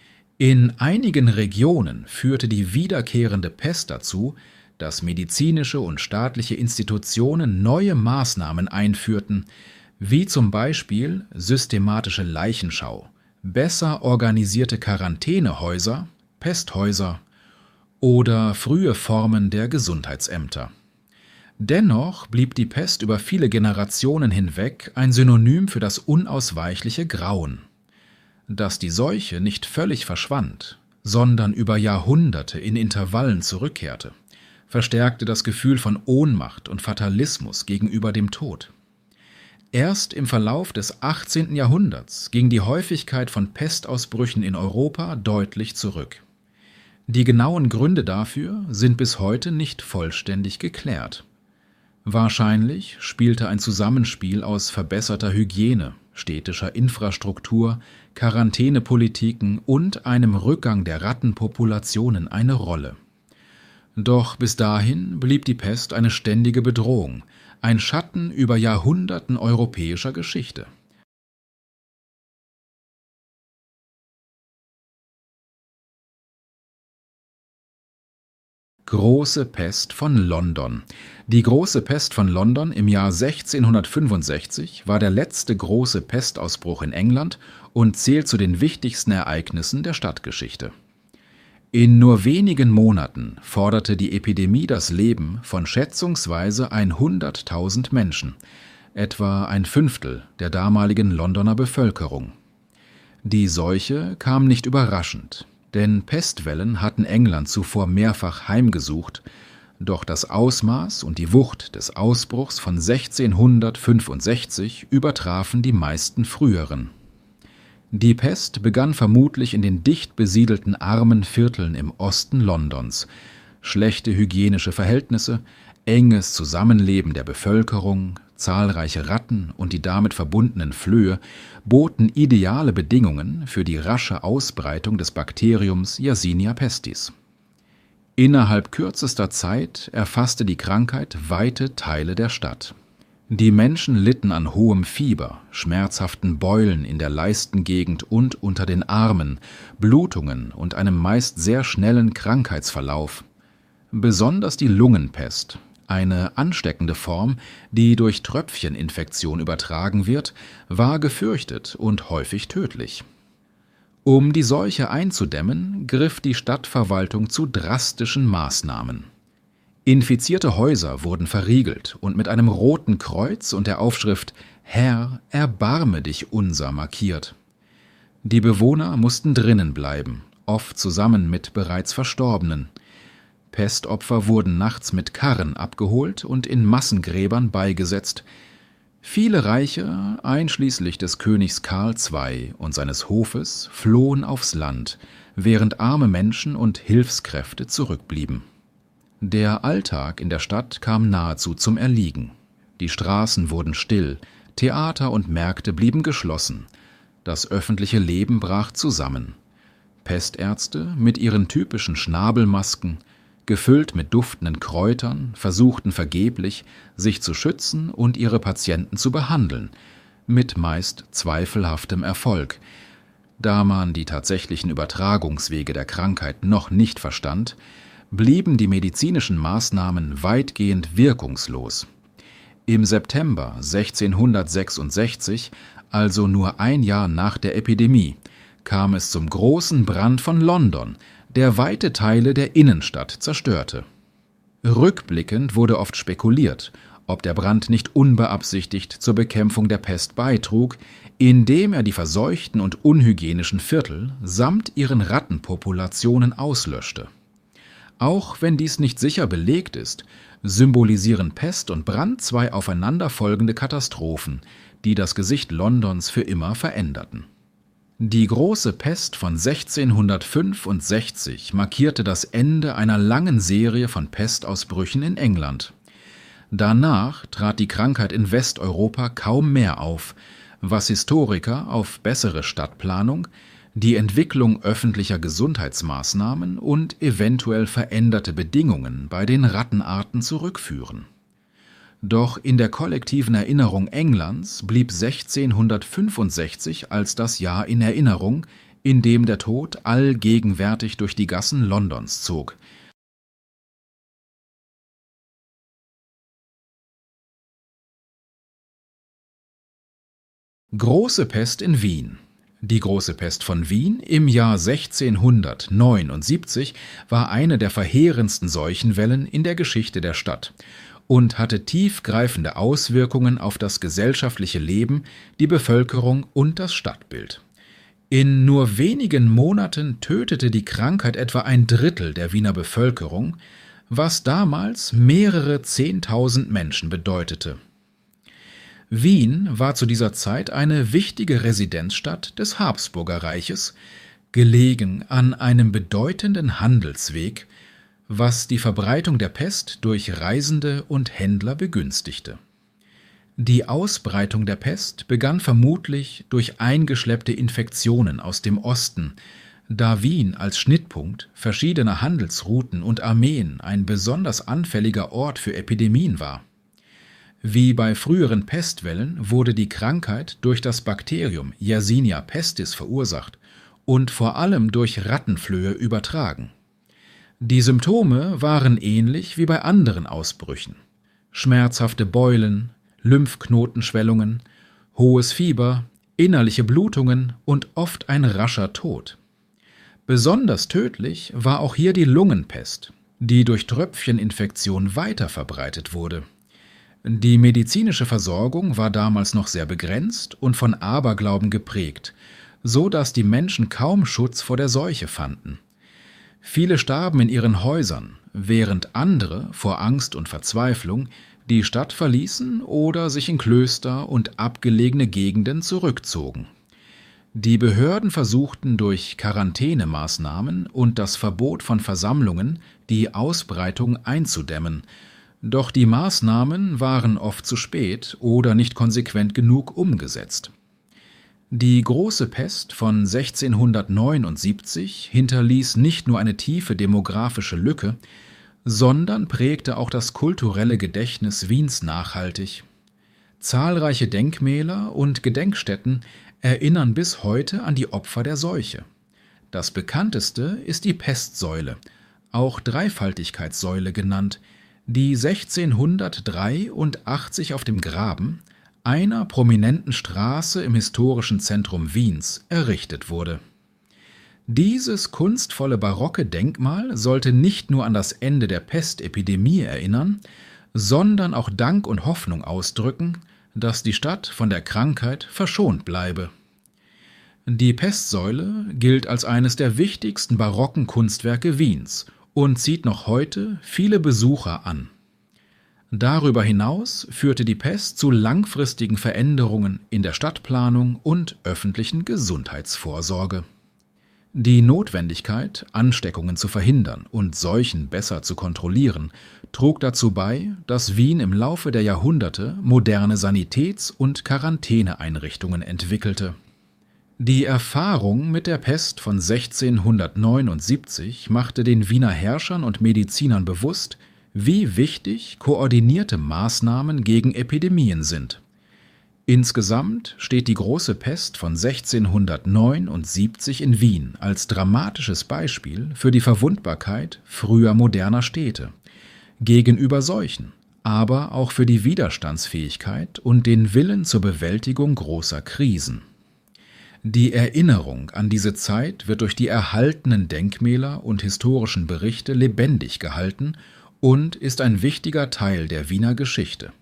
A: In einigen Regionen führte die wiederkehrende Pest dazu, dass medizinische und staatliche Institutionen neue Maßnahmen einführten, wie zum Beispiel systematische Leichenschau, besser organisierte Quarantänehäuser, Pesthäuser oder frühe Formen der Gesundheitsämter. Dennoch blieb die Pest über viele Generationen hinweg ein Synonym für das unausweichliche Grauen. Dass die Seuche nicht völlig verschwand, sondern über Jahrhunderte in Intervallen zurückkehrte, verstärkte das Gefühl von Ohnmacht und Fatalismus gegenüber dem Tod. Erst im Verlauf des achtzehnten Jahrhunderts ging die Häufigkeit von Pestausbrüchen in Europa deutlich zurück. Die genauen Gründe dafür sind bis heute nicht vollständig geklärt. Wahrscheinlich spielte ein Zusammenspiel aus verbesserter Hygiene, städtischer Infrastruktur, Quarantänepolitiken und einem Rückgang der Rattenpopulationen eine Rolle. Doch bis dahin blieb die Pest eine ständige Bedrohung, ein Schatten über Jahrhunderten europäischer Geschichte. Große Pest von London. Die Große Pest von London im Jahr sechzehnhundertfünfundsechzig war der letzte große Pestausbruch in England und zählt zu den wichtigsten Ereignissen der Stadtgeschichte. In nur wenigen Monaten forderte die Epidemie das Leben von schätzungsweise hunderttausend Menschen, etwa ein Fünftel der damaligen Londoner Bevölkerung. Die Seuche kam nicht überraschend, denn Pestwellen hatten England zuvor mehrfach heimgesucht, doch das Ausmaß und die Wucht des Ausbruchs von sechzehnhundertfünfundsechzig übertrafen die meisten früheren. Die Pest begann vermutlich in den dicht besiedelten armen Vierteln im Osten Londons. Schlechte hygienische Verhältnisse, enges Zusammenleben der Bevölkerung, zahlreiche Ratten und die damit verbundenen Flöhe boten ideale Bedingungen für die rasche Ausbreitung des Bakteriums Yersinia pestis. Innerhalb kürzester Zeit erfasste die Krankheit weite Teile der Stadt. Die Menschen litten an hohem Fieber, schmerzhaften Beulen in der Leistengegend und unter den Armen, Blutungen und einem meist sehr schnellen Krankheitsverlauf. Besonders die Lungenpest, eine ansteckende Form, die durch Tröpfcheninfektion übertragen wird, war gefürchtet und häufig tödlich. Um die Seuche einzudämmen, griff die Stadtverwaltung zu drastischen Maßnahmen. Infizierte Häuser wurden verriegelt und mit einem roten Kreuz und der Aufschrift »Herr, erbarme dich unser« markiert. Die Bewohner mussten drinnen bleiben, oft zusammen mit bereits Verstorbenen. Pestopfer wurden nachts mit Karren abgeholt und in Massengräbern beigesetzt. Viele Reiche, einschließlich des Königs Karl der Zweite. und seines Hofes, flohen aufs Land, während arme Menschen und Hilfskräfte zurückblieben. Der Alltag in der Stadt kam nahezu zum Erliegen. Die Straßen wurden still, Theater und Märkte blieben geschlossen. Das öffentliche Leben brach zusammen. Pestärzte mit ihren typischen Schnabelmasken, gefüllt mit duftenden Kräutern, versuchten vergeblich, sich zu schützen und ihre Patienten zu behandeln, mit meist zweifelhaftem Erfolg. Da man die tatsächlichen Übertragungswege der Krankheit noch nicht verstand, blieben die medizinischen Maßnahmen weitgehend wirkungslos. Im September sechzehnhundertsechsundsechzig, also nur ein Jahr nach der Epidemie, kam es zum großen Brand von London, der weite Teile der Innenstadt zerstörte. Rückblickend wurde oft spekuliert, ob der Brand nicht unbeabsichtigt zur Bekämpfung der Pest beitrug, indem er die verseuchten und unhygienischen Viertel samt ihren Rattenpopulationen auslöschte. Auch wenn dies nicht sicher belegt ist, symbolisieren Pest und Brand zwei aufeinanderfolgende Katastrophen, die das Gesicht Londons für immer veränderten. Die große Pest von sechzehnhundertfünfundsechzig markierte das Ende einer langen Serie von Pestausbrüchen in England. Danach trat die Krankheit in Westeuropa kaum mehr auf, was Historiker auf bessere Stadtplanung, die Entwicklung öffentlicher Gesundheitsmaßnahmen und eventuell veränderte Bedingungen bei den Rattenarten zurückführen. Doch in der kollektiven Erinnerung Englands blieb sechzehnhundertfünfundsechzig als das Jahr in Erinnerung, in dem der Tod allgegenwärtig durch die Gassen Londons zog. Große Pest in Wien. Die Große Pest von Wien im Jahr sechzehnhundertneunundsiebzig war eine der verheerendsten Seuchenwellen in der Geschichte der Stadt und hatte tiefgreifende Auswirkungen auf das gesellschaftliche Leben, die Bevölkerung und das Stadtbild. In nur wenigen Monaten tötete die Krankheit etwa ein Drittel der Wiener Bevölkerung, was damals mehrere Zehntausend Menschen bedeutete. Wien war zu dieser Zeit eine wichtige Residenzstadt des Habsburgerreiches, gelegen an einem bedeutenden Handelsweg, was die Verbreitung der Pest durch Reisende und Händler begünstigte. Die Ausbreitung der Pest begann vermutlich durch eingeschleppte Infektionen aus dem Osten, da Wien als Schnittpunkt verschiedener Handelsrouten und Armeen ein besonders anfälliger Ort für Epidemien war. Wie bei früheren Pestwellen wurde die Krankheit durch das Bakterium Yersinia pestis verursacht und vor allem durch Rattenflöhe übertragen. Die Symptome waren ähnlich wie bei anderen Ausbrüchen: schmerzhafte Beulen, Lymphknotenschwellungen, hohes Fieber, innerliche Blutungen und oft ein rascher Tod. Besonders tödlich war auch hier die Lungenpest, die durch Tröpfcheninfektion weiter verbreitet wurde. Die medizinische Versorgung war damals noch sehr begrenzt und von Aberglauben geprägt, so dass die Menschen kaum Schutz vor der Seuche fanden. Viele starben in ihren Häusern, während andere vor Angst und Verzweiflung die Stadt verließen oder sich in Klöster und abgelegene Gegenden zurückzogen. Die Behörden versuchten durch Quarantänemaßnahmen und das Verbot von Versammlungen die Ausbreitung einzudämmen, doch die Maßnahmen waren oft zu spät oder nicht konsequent genug umgesetzt. Die große Pest von sechzehnhundertneunundsiebzig hinterließ nicht nur eine tiefe demografische Lücke, sondern prägte auch das kulturelle Gedächtnis Wiens nachhaltig. Zahlreiche Denkmäler und Gedenkstätten erinnern bis heute an die Opfer der Seuche. Das bekannteste ist die Pestsäule, auch Dreifaltigkeitssäule genannt, die sechzehnhundertdreiundachtzig auf dem Graben, einer prominenten Straße im historischen Zentrum Wiens, errichtet wurde. Dieses kunstvolle barocke Denkmal sollte nicht nur an das Ende der Pestepidemie erinnern, sondern auch Dank und Hoffnung ausdrücken, dass die Stadt von der Krankheit verschont bleibe. Die Pestsäule gilt als eines der wichtigsten barocken Kunstwerke Wiens und zieht noch heute viele Besucher an. Darüber hinaus führte die Pest zu langfristigen Veränderungen in der Stadtplanung und öffentlichen Gesundheitsvorsorge. Die Notwendigkeit, Ansteckungen zu verhindern und Seuchen besser zu kontrollieren, trug dazu bei, dass Wien im Laufe der Jahrhunderte moderne Sanitäts- und Quarantäneeinrichtungen entwickelte. Die Erfahrung mit der Pest von sechzehnhundertneunundsiebzig machte den Wiener Herrschern und Medizinern bewusst, wie wichtig koordinierte Maßnahmen gegen Epidemien sind. Insgesamt steht die große Pest von sechzehnhundertneunundsiebzig in Wien als dramatisches Beispiel für die Verwundbarkeit früher moderner Städte gegenüber Seuchen, aber auch für die Widerstandsfähigkeit und den Willen zur Bewältigung großer Krisen. Die Erinnerung an diese Zeit wird durch die erhaltenen Denkmäler und historischen Berichte lebendig gehalten und ist ein wichtiger Teil der Wiener Geschichte.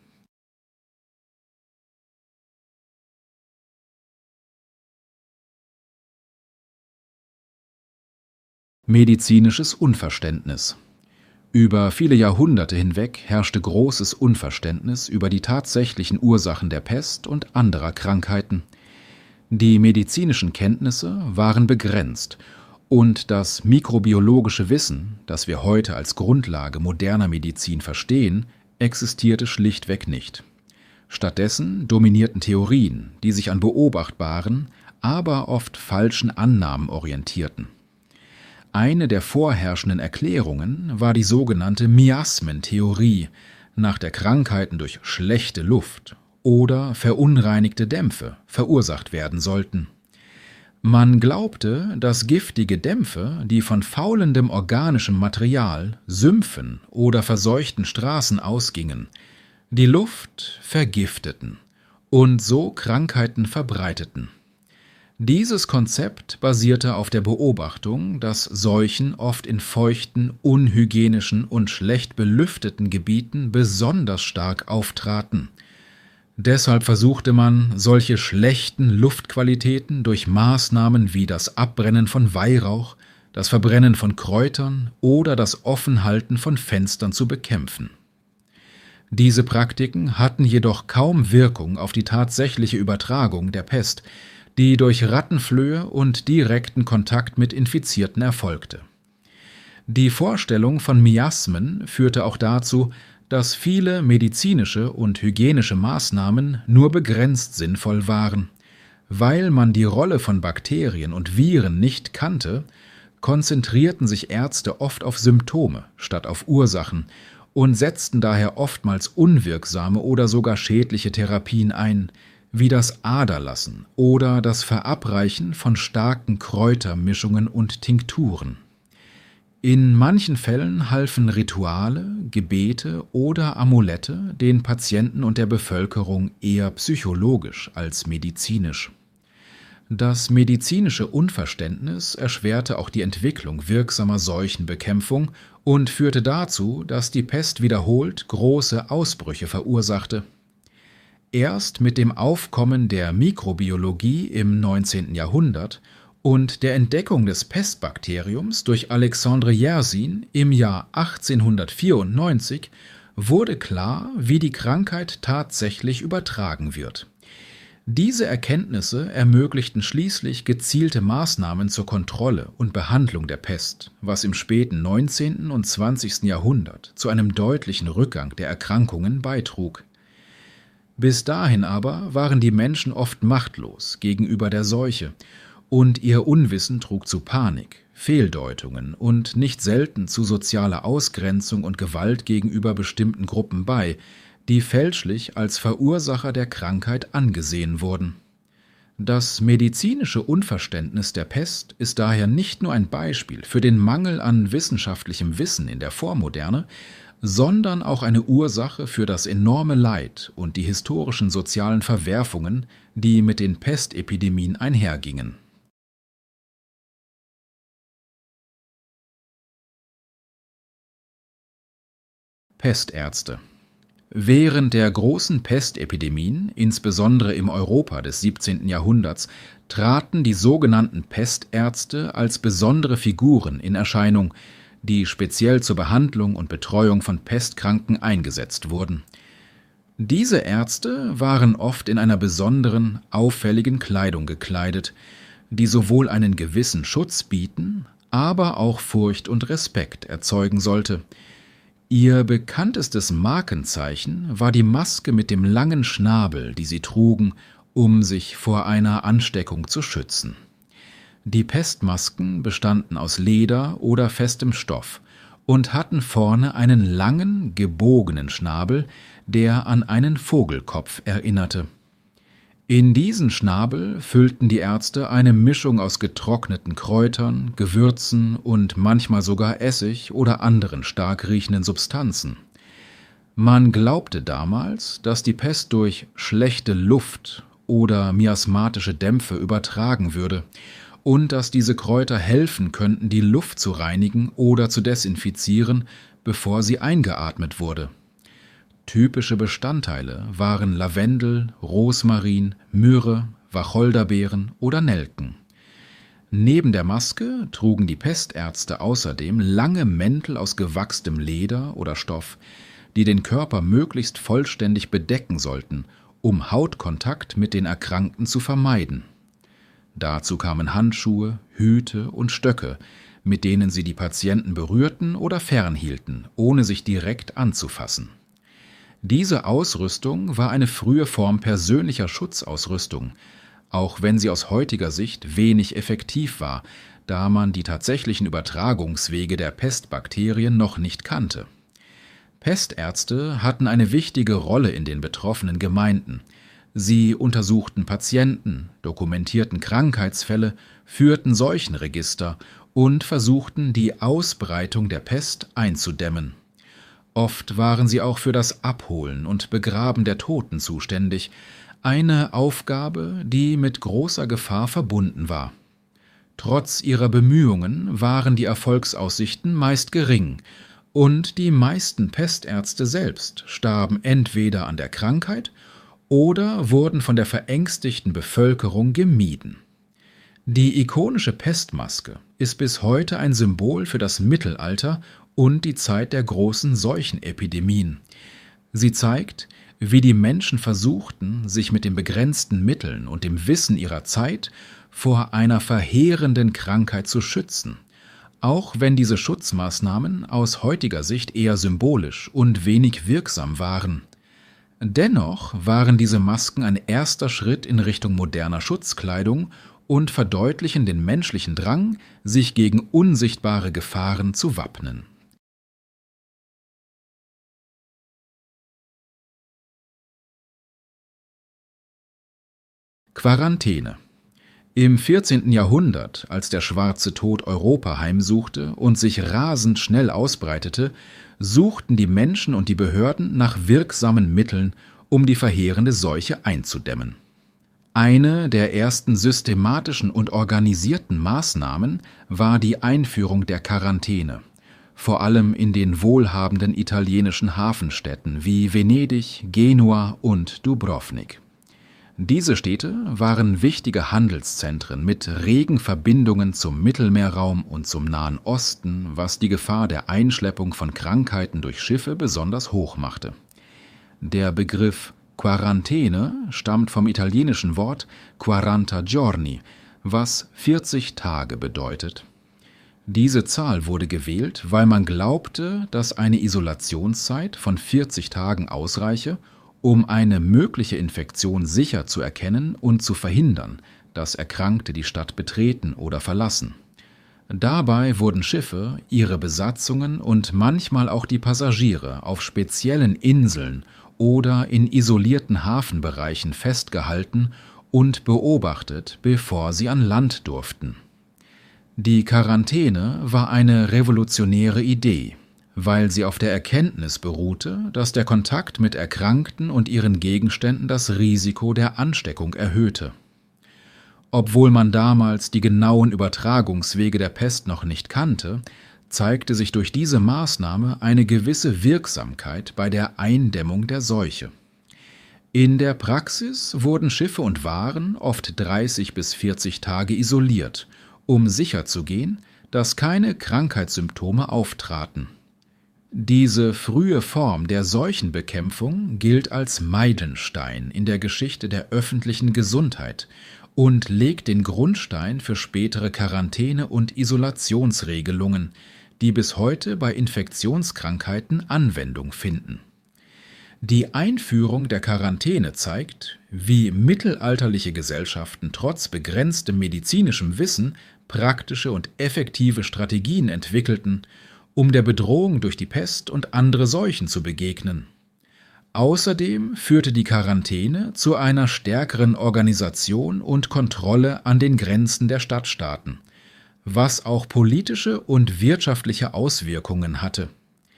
A: Medizinisches Unverständnis. Über viele Jahrhunderte hinweg herrschte großes Unverständnis über die tatsächlichen Ursachen der Pest und anderer Krankheiten. Die medizinischen Kenntnisse waren begrenzt und das mikrobiologische Wissen, das wir heute als Grundlage moderner Medizin verstehen, existierte schlichtweg nicht. Stattdessen dominierten Theorien, die sich an beobachtbaren, aber oft falschen Annahmen orientierten. Eine der vorherrschenden Erklärungen war die sogenannte Miasmentheorie, nach der Krankheiten durch schlechte Luft oder verunreinigte Dämpfe verursacht werden sollten. Man glaubte, dass giftige Dämpfe, die von faulendem organischem Material, Sümpfen oder verseuchten Straßen ausgingen, die Luft vergifteten und so Krankheiten verbreiteten. Dieses Konzept basierte auf der Beobachtung, dass Seuchen oft in feuchten, unhygienischen und schlecht belüfteten Gebieten besonders stark auftraten. Deshalb versuchte man, solche schlechten Luftqualitäten durch Maßnahmen wie das Abbrennen von Weihrauch, das Verbrennen von Kräutern oder das Offenhalten von Fenstern zu bekämpfen. Diese Praktiken hatten jedoch kaum Wirkung auf die tatsächliche Übertragung der Pest, die durch Rattenflöhe und direkten Kontakt mit Infizierten erfolgte. Die Vorstellung von Miasmen führte auch dazu, dass viele medizinische und hygienische Maßnahmen nur begrenzt sinnvoll waren. Weil man die Rolle von Bakterien und Viren nicht kannte, konzentrierten sich Ärzte oft auf Symptome statt auf Ursachen und setzten daher oftmals unwirksame oder sogar schädliche Therapien ein, wie das Aderlassen oder das Verabreichen von starken Kräutermischungen und Tinkturen. In manchen Fällen halfen Rituale, Gebete oder Amulette den Patienten und der Bevölkerung eher psychologisch als medizinisch. Das medizinische Unverständnis erschwerte auch die Entwicklung wirksamer Seuchenbekämpfung und führte dazu, dass die Pest wiederholt große Ausbrüche verursachte. Erst mit dem Aufkommen der Mikrobiologie im neunzehnten Jahrhundert und der Entdeckung des Pestbakteriums durch Alexandre Yersin im Jahr achtzehnhundertvierundneunzig wurde klar, wie die Krankheit tatsächlich übertragen wird. Diese Erkenntnisse ermöglichten schließlich gezielte Maßnahmen zur Kontrolle und Behandlung der Pest, was im späten neunzehnten und zwanzigsten Jahrhundert zu einem deutlichen Rückgang der Erkrankungen beitrug. Bis dahin aber waren die Menschen oft machtlos gegenüber der Seuche, und ihr Unwissen trug zu Panik, Fehldeutungen und nicht selten zu sozialer Ausgrenzung und Gewalt gegenüber bestimmten Gruppen bei, die fälschlich als Verursacher der Krankheit angesehen wurden. Das medizinische Unverständnis der Pest ist daher nicht nur ein Beispiel für den Mangel an wissenschaftlichem Wissen in der Vormoderne, sondern auch eine Ursache für das enorme Leid und die historischen sozialen Verwerfungen, die mit den Pestepidemien einhergingen. Pestärzte. Während der großen Pestepidemien, insbesondere im Europa des siebzehnten Jahrhunderts, traten die sogenannten Pestärzte als besondere Figuren in Erscheinung, die speziell zur Behandlung und Betreuung von Pestkranken eingesetzt wurden. Diese Ärzte waren oft in einer besonderen, auffälligen Kleidung gekleidet, die sowohl einen gewissen Schutz bieten, aber auch Furcht und Respekt erzeugen sollte. Ihr bekanntestes Markenzeichen war die Maske mit dem langen Schnabel, die sie trugen, um sich vor einer Ansteckung zu schützen. Die Pestmasken bestanden aus Leder oder festem Stoff und hatten vorne einen langen, gebogenen Schnabel, der an einen Vogelkopf erinnerte. In diesen Schnabel füllten die Ärzte eine Mischung aus getrockneten Kräutern, Gewürzen und manchmal sogar Essig oder anderen stark riechenden Substanzen. Man glaubte damals, dass die Pest durch schlechte Luft oder miasmatische Dämpfe übertragen würde und dass diese Kräuter helfen könnten, die Luft zu reinigen oder zu desinfizieren, bevor sie eingeatmet wurde. Typische Bestandteile waren Lavendel, Rosmarin, Myrrhe, Wacholderbeeren oder Nelken. Neben der Maske trugen die Pestärzte außerdem lange Mäntel aus gewachstem Leder oder Stoff, die den Körper möglichst vollständig bedecken sollten, um Hautkontakt mit den Erkrankten zu vermeiden. Dazu kamen Handschuhe, Hüte und Stöcke, mit denen sie die Patienten berührten oder fernhielten, ohne sich direkt anzufassen. Diese Ausrüstung war eine frühe Form persönlicher Schutzausrüstung, auch wenn sie aus heutiger Sicht wenig effektiv war, da man die tatsächlichen Übertragungswege der Pestbakterien noch nicht kannte. Pestärzte hatten eine wichtige Rolle in den betroffenen Gemeinden. Sie untersuchten Patienten, dokumentierten Krankheitsfälle, führten Seuchenregister und versuchten, die Ausbreitung der Pest einzudämmen. Oft waren sie auch für das Abholen und Begraben der Toten zuständig, eine Aufgabe, die mit großer Gefahr verbunden war. Trotz ihrer Bemühungen waren die Erfolgsaussichten meist gering, und die meisten Pestärzte selbst starben entweder an der Krankheit oder wurden von der verängstigten Bevölkerung gemieden. Die ikonische Pestmaske ist bis heute ein Symbol für das Mittelalter und die Zeit der großen Seuchenepidemien. Sie zeigt, wie die Menschen versuchten, sich mit den begrenzten Mitteln und dem Wissen ihrer Zeit vor einer verheerenden Krankheit zu schützen, auch wenn diese Schutzmaßnahmen aus heutiger Sicht eher symbolisch und wenig wirksam waren. Dennoch waren diese Masken ein erster Schritt in Richtung moderner Schutzkleidung und verdeutlichen den menschlichen Drang, sich gegen unsichtbare Gefahren zu wappnen. Quarantäne. Im vierzehnten Jahrhundert, als der schwarze Tod Europa heimsuchte und sich rasend schnell ausbreitete, suchten die Menschen und die Behörden nach wirksamen Mitteln, um die verheerende Seuche einzudämmen. Eine der ersten systematischen und organisierten Maßnahmen war die Einführung der Quarantäne, vor allem in den wohlhabenden italienischen Hafenstädten wie Venedig, Genua und Dubrovnik. Diese Städte waren wichtige Handelszentren mit regen Verbindungen zum Mittelmeerraum und zum Nahen Osten, was die Gefahr der Einschleppung von Krankheiten durch Schiffe besonders hoch machte. Der Begriff Quarantäne stammt vom italienischen Wort quaranta giorni, was vierzig Tage bedeutet. Diese Zahl wurde gewählt, weil man glaubte, dass eine Isolationszeit von vierzig Tagen ausreiche, Um eine mögliche Infektion sicher zu erkennen und zu verhindern, dass Erkrankte die Stadt betreten oder verlassen. Dabei wurden Schiffe, ihre Besatzungen und manchmal auch die Passagiere auf speziellen Inseln oder in isolierten Hafenbereichen festgehalten und beobachtet, bevor sie an Land durften. Die Quarantäne war eine revolutionäre Idee, weil sie auf der Erkenntnis beruhte, dass der Kontakt mit Erkrankten und ihren Gegenständen das Risiko der Ansteckung erhöhte. Obwohl man damals die genauen Übertragungswege der Pest noch nicht kannte, zeigte sich durch diese Maßnahme eine gewisse Wirksamkeit bei der Eindämmung der Seuche. In der Praxis wurden Schiffe und Waren oft dreißig bis vierzig Tage isoliert, um sicherzugehen, dass keine Krankheitssymptome auftraten. Diese frühe Form der Seuchenbekämpfung gilt als Meilenstein in der Geschichte der öffentlichen Gesundheit und legt den Grundstein für spätere Quarantäne- und Isolationsregelungen, die bis heute bei Infektionskrankheiten Anwendung finden. Die Einführung der Quarantäne zeigt, wie mittelalterliche Gesellschaften trotz begrenztem medizinischem Wissen praktische und effektive Strategien entwickelten, um der Bedrohung durch die Pest und andere Seuchen zu begegnen. Außerdem führte die Quarantäne zu einer stärkeren Organisation und Kontrolle an den Grenzen der Stadtstaaten, was auch politische und wirtschaftliche Auswirkungen hatte.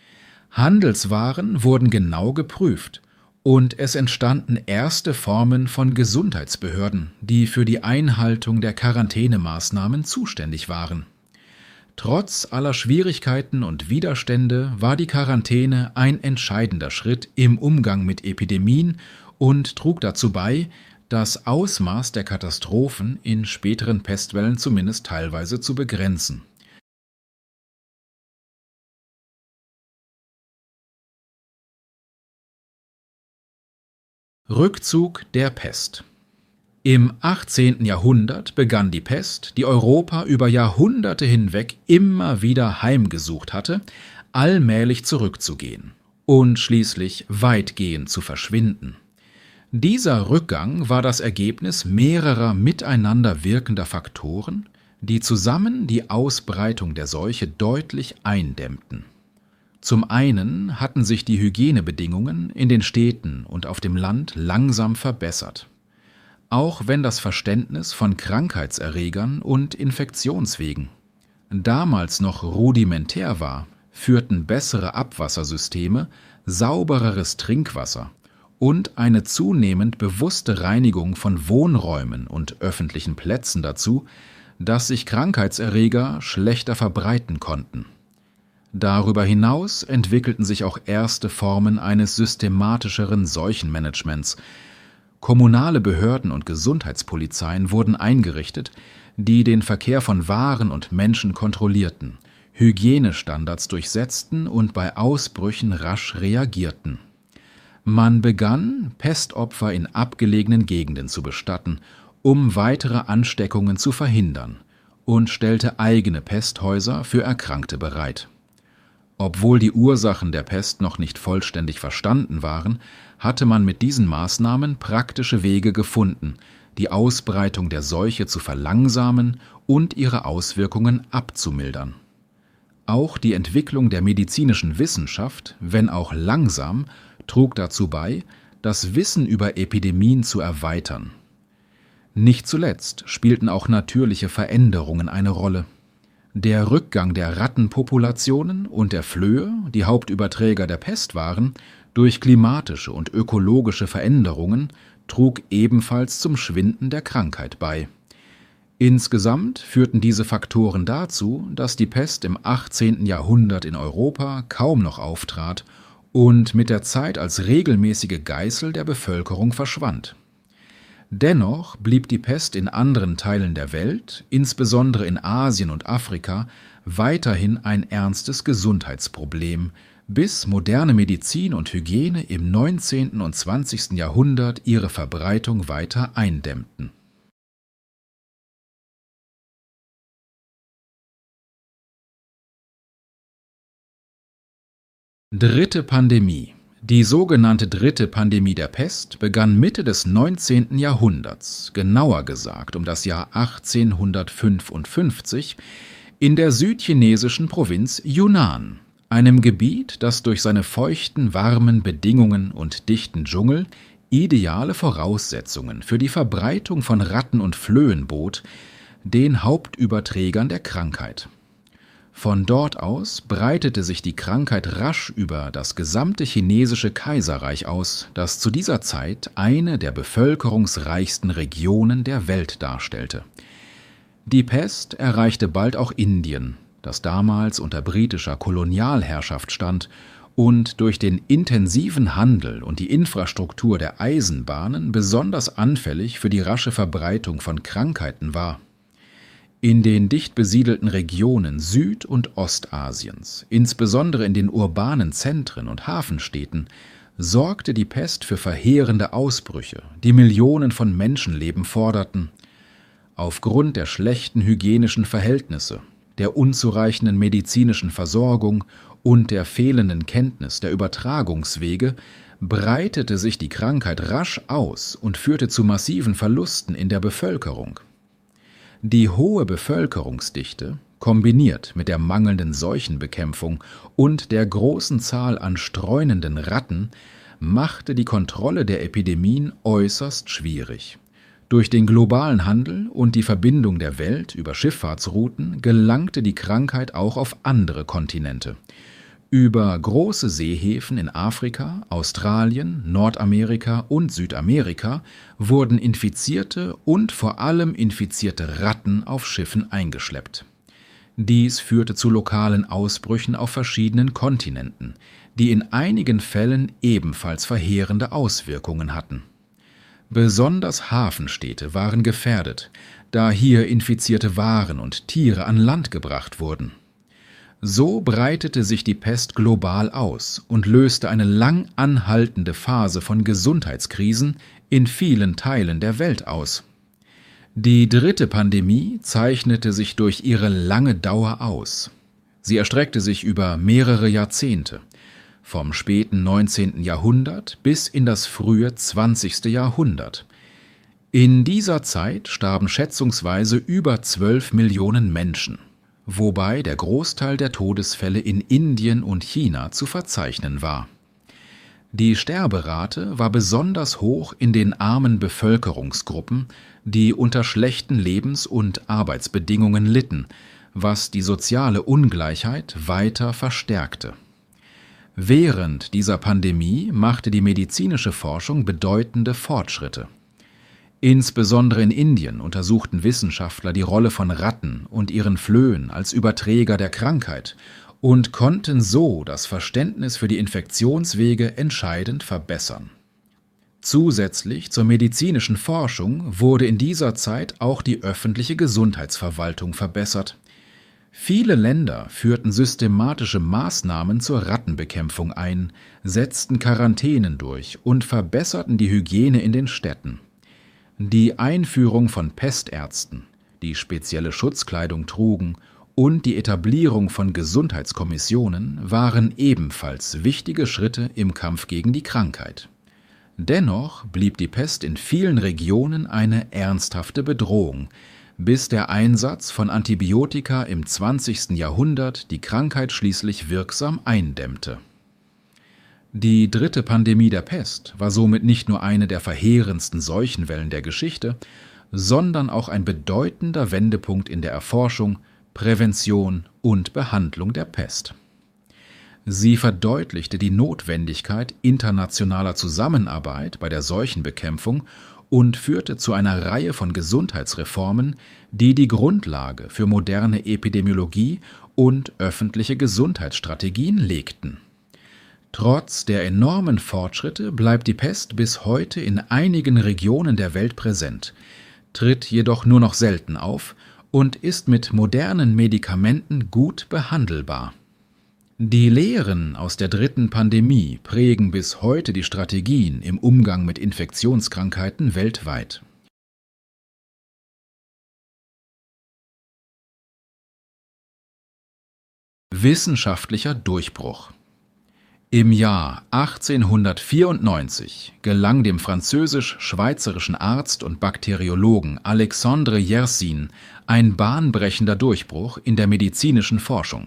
A: Handelswaren wurden genau geprüft und es entstanden erste Formen von Gesundheitsbehörden, die für die Einhaltung der Quarantänemaßnahmen zuständig waren. Trotz aller Schwierigkeiten und Widerstände war die Quarantäne ein entscheidender Schritt im Umgang mit Epidemien und trug dazu bei, das Ausmaß der Katastrophen in späteren Pestwellen zumindest teilweise zu begrenzen. Rückzug der Pest. Im achtzehnten Jahrhundert begann die Pest, die Europa über Jahrhunderte hinweg immer wieder heimgesucht hatte, allmählich zurückzugehen und schließlich weitgehend zu verschwinden. Dieser Rückgang war das Ergebnis mehrerer miteinander wirkender Faktoren, die zusammen die Ausbreitung der Seuche deutlich eindämmten. Zum einen hatten sich die Hygienebedingungen in den Städten und auf dem Land langsam verbessert. Auch wenn das Verständnis von Krankheitserregern und Infektionswegen damals noch rudimentär war, führten bessere Abwassersysteme, saubereres Trinkwasser und eine zunehmend bewusste Reinigung von Wohnräumen und öffentlichen Plätzen dazu, dass sich Krankheitserreger schlechter verbreiten konnten. Darüber hinaus entwickelten sich auch erste Formen eines systematischeren Seuchenmanagements. Kommunale Behörden und Gesundheitspolizeien wurden eingerichtet, die den Verkehr von Waren und Menschen kontrollierten, Hygienestandards durchsetzten und bei Ausbrüchen rasch reagierten. Man begann, Pestopfer in abgelegenen Gegenden zu bestatten, um weitere Ansteckungen zu verhindern, und stellte eigene Pesthäuser für Erkrankte bereit. Obwohl die Ursachen der Pest noch nicht vollständig verstanden waren, hatte man mit diesen Maßnahmen praktische Wege gefunden, die Ausbreitung der Seuche zu verlangsamen und ihre Auswirkungen abzumildern. Auch die Entwicklung der medizinischen Wissenschaft, wenn auch langsam, trug dazu bei, das Wissen über Epidemien zu erweitern. Nicht zuletzt spielten auch natürliche Veränderungen eine Rolle. Der Rückgang der Rattenpopulationen und der Flöhe, die Hauptüberträger der Pest waren, durch klimatische und ökologische Veränderungen, trug ebenfalls zum Schwinden der Krankheit bei. Insgesamt führten diese Faktoren dazu, dass die Pest im achtzehnten Jahrhundert in Europa kaum noch auftrat und mit der Zeit als regelmäßige Geißel der Bevölkerung verschwand. Dennoch blieb die Pest in anderen Teilen der Welt, insbesondere in Asien und Afrika, weiterhin ein ernstes Gesundheitsproblem, bis moderne Medizin und Hygiene im neunzehnten und zwanzigsten Jahrhundert ihre Verbreitung weiter eindämmten. Dritte Pandemie: Die sogenannte dritte Pandemie der Pest begann Mitte des neunzehnten Jahrhunderts, genauer gesagt um das Jahr achtzehnhundertfünfundfünfzig, in der südchinesischen Provinz Yunnan, einem Gebiet, das durch seine feuchten, warmen Bedingungen und dichten Dschungel ideale Voraussetzungen für die Verbreitung von Ratten und Flöhen bot, den Hauptüberträgern der Krankheit. Von dort aus breitete sich die Krankheit rasch über das gesamte chinesische Kaiserreich aus, das zu dieser Zeit eine der bevölkerungsreichsten Regionen der Welt darstellte. Die Pest erreichte bald auch Indien, das damals unter britischer Kolonialherrschaft stand und durch den intensiven Handel und die Infrastruktur der Eisenbahnen besonders anfällig für die rasche Verbreitung von Krankheiten war. In den dicht besiedelten Regionen Süd- und Ostasiens, insbesondere in den urbanen Zentren und Hafenstädten, sorgte die Pest für verheerende Ausbrüche, die Millionen von Menschenleben forderten. Aufgrund der schlechten hygienischen Verhältnisse, der unzureichenden medizinischen Versorgung und der fehlenden Kenntnis der Übertragungswege breitete sich die Krankheit rasch aus und führte zu massiven Verlusten in der Bevölkerung. Die hohe Bevölkerungsdichte, kombiniert mit der mangelnden Seuchenbekämpfung und der großen Zahl an streunenden Ratten, machte die Kontrolle der Epidemien äußerst schwierig. Durch den globalen Handel und die Verbindung der Welt über Schifffahrtsrouten gelangte die Krankheit auch auf andere Kontinente. Über große Seehäfen in Afrika, Australien, Nordamerika und Südamerika wurden infizierte und vor allem infizierte Ratten auf Schiffen eingeschleppt. Dies führte zu lokalen Ausbrüchen auf verschiedenen Kontinenten, die in einigen Fällen ebenfalls verheerende Auswirkungen hatten. Besonders Hafenstädte waren gefährdet, da hier infizierte Waren und Tiere an Land gebracht wurden. So breitete sich die Pest global aus und löste eine lang anhaltende Phase von Gesundheitskrisen in vielen Teilen der Welt aus. Die dritte Pandemie zeichnete sich durch ihre lange Dauer aus. Sie erstreckte sich über mehrere Jahrzehnte, vom späten neunzehnten Jahrhundert bis in das frühe zwanzigste Jahrhundert. In dieser Zeit starben schätzungsweise über zwölf Millionen Menschen, wobei der Großteil der Todesfälle in Indien und China zu verzeichnen war. Die Sterberate war besonders hoch in den armen Bevölkerungsgruppen, die unter schlechten Lebens- und Arbeitsbedingungen litten, was die soziale Ungleichheit weiter verstärkte. Während dieser Pandemie machte die medizinische Forschung bedeutende Fortschritte. Insbesondere in Indien untersuchten Wissenschaftler die Rolle von Ratten und ihren Flöhen als Überträger der Krankheit und konnten so das Verständnis für die Infektionswege entscheidend verbessern. Zusätzlich zur medizinischen Forschung wurde in dieser Zeit auch die öffentliche Gesundheitsverwaltung verbessert. Viele Länder führten systematische Maßnahmen zur Rattenbekämpfung ein, setzten Quarantänen durch und verbesserten die Hygiene in den Städten. Die Einführung von Pestärzten, die spezielle Schutzkleidung trugen, und die Etablierung von Gesundheitskommissionen waren ebenfalls wichtige Schritte im Kampf gegen die Krankheit. Dennoch blieb die Pest in vielen Regionen eine ernsthafte Bedrohung, bis der Einsatz von Antibiotika im zwanzigsten Jahrhundert die Krankheit schließlich wirksam eindämmte. Die dritte Pandemie der Pest war somit nicht nur eine der verheerendsten Seuchenwellen der Geschichte, sondern auch ein bedeutender Wendepunkt in der Erforschung, Prävention und Behandlung der Pest. Sie verdeutlichte die Notwendigkeit internationaler Zusammenarbeit bei der Seuchenbekämpfung und führte zu einer Reihe von Gesundheitsreformen, die die Grundlage für moderne Epidemiologie und öffentliche Gesundheitsstrategien legten. Trotz der enormen Fortschritte bleibt die Pest bis heute in einigen Regionen der Welt präsent, tritt jedoch nur noch selten auf und ist mit modernen Medikamenten gut behandelbar. Die Lehren aus der dritten Pandemie prägen bis heute die Strategien im Umgang mit Infektionskrankheiten weltweit. Wissenschaftlicher Durchbruch. Im Jahr achtzehnhundertvierundneunzig gelang dem französisch-schweizerischen Arzt und Bakteriologen Alexandre Yersin ein bahnbrechender Durchbruch in der medizinischen Forschung.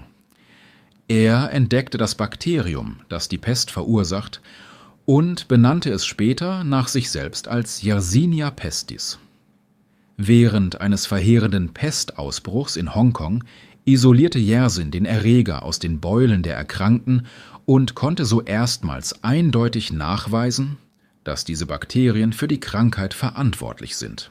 A: Er entdeckte das Bakterium, das die Pest verursacht, und benannte es später nach sich selbst als Yersinia pestis. Während eines verheerenden Pestausbruchs in Hongkong isolierte Yersin den Erreger aus den Beulen der Erkrankten und konnte so erstmals eindeutig nachweisen, dass diese Bakterien für die Krankheit verantwortlich sind.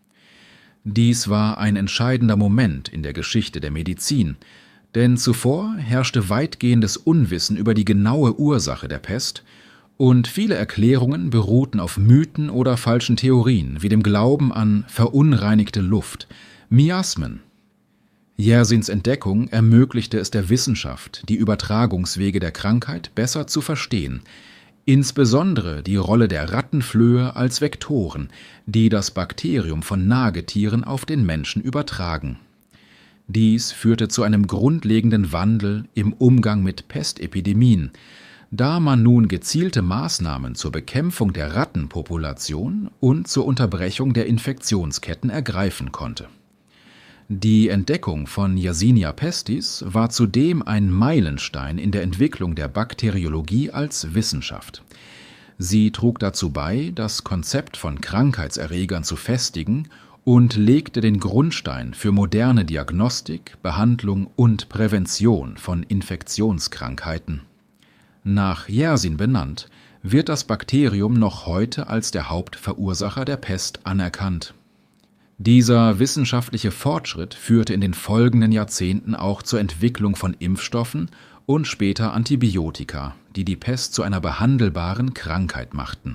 A: Dies war ein entscheidender Moment in der Geschichte der Medizin, denn zuvor herrschte weitgehendes Unwissen über die genaue Ursache der Pest und viele Erklärungen beruhten auf Mythen oder falschen Theorien wie dem Glauben an verunreinigte Luft, Miasmen. Yersins Entdeckung ermöglichte es der Wissenschaft, die Übertragungswege der Krankheit besser zu verstehen, insbesondere die Rolle der Rattenflöhe als Vektoren, die das Bakterium von Nagetieren auf den Menschen übertragen. Dies führte zu einem grundlegenden Wandel im Umgang mit Pestepidemien, da man nun gezielte Maßnahmen zur Bekämpfung der Rattenpopulation und zur Unterbrechung der Infektionsketten ergreifen konnte. Die Entdeckung von Yersinia pestis war zudem ein Meilenstein in der Entwicklung der Bakteriologie als Wissenschaft. Sie trug dazu bei, das Konzept von Krankheitserregern zu festigen und legte den Grundstein für moderne Diagnostik, Behandlung und Prävention von Infektionskrankheiten. Nach Yersin benannt, wird das Bakterium noch heute als der Hauptverursacher der Pest anerkannt. Dieser wissenschaftliche Fortschritt führte in den folgenden Jahrzehnten auch zur Entwicklung von Impfstoffen und später Antibiotika, die die Pest zu einer behandelbaren Krankheit machten.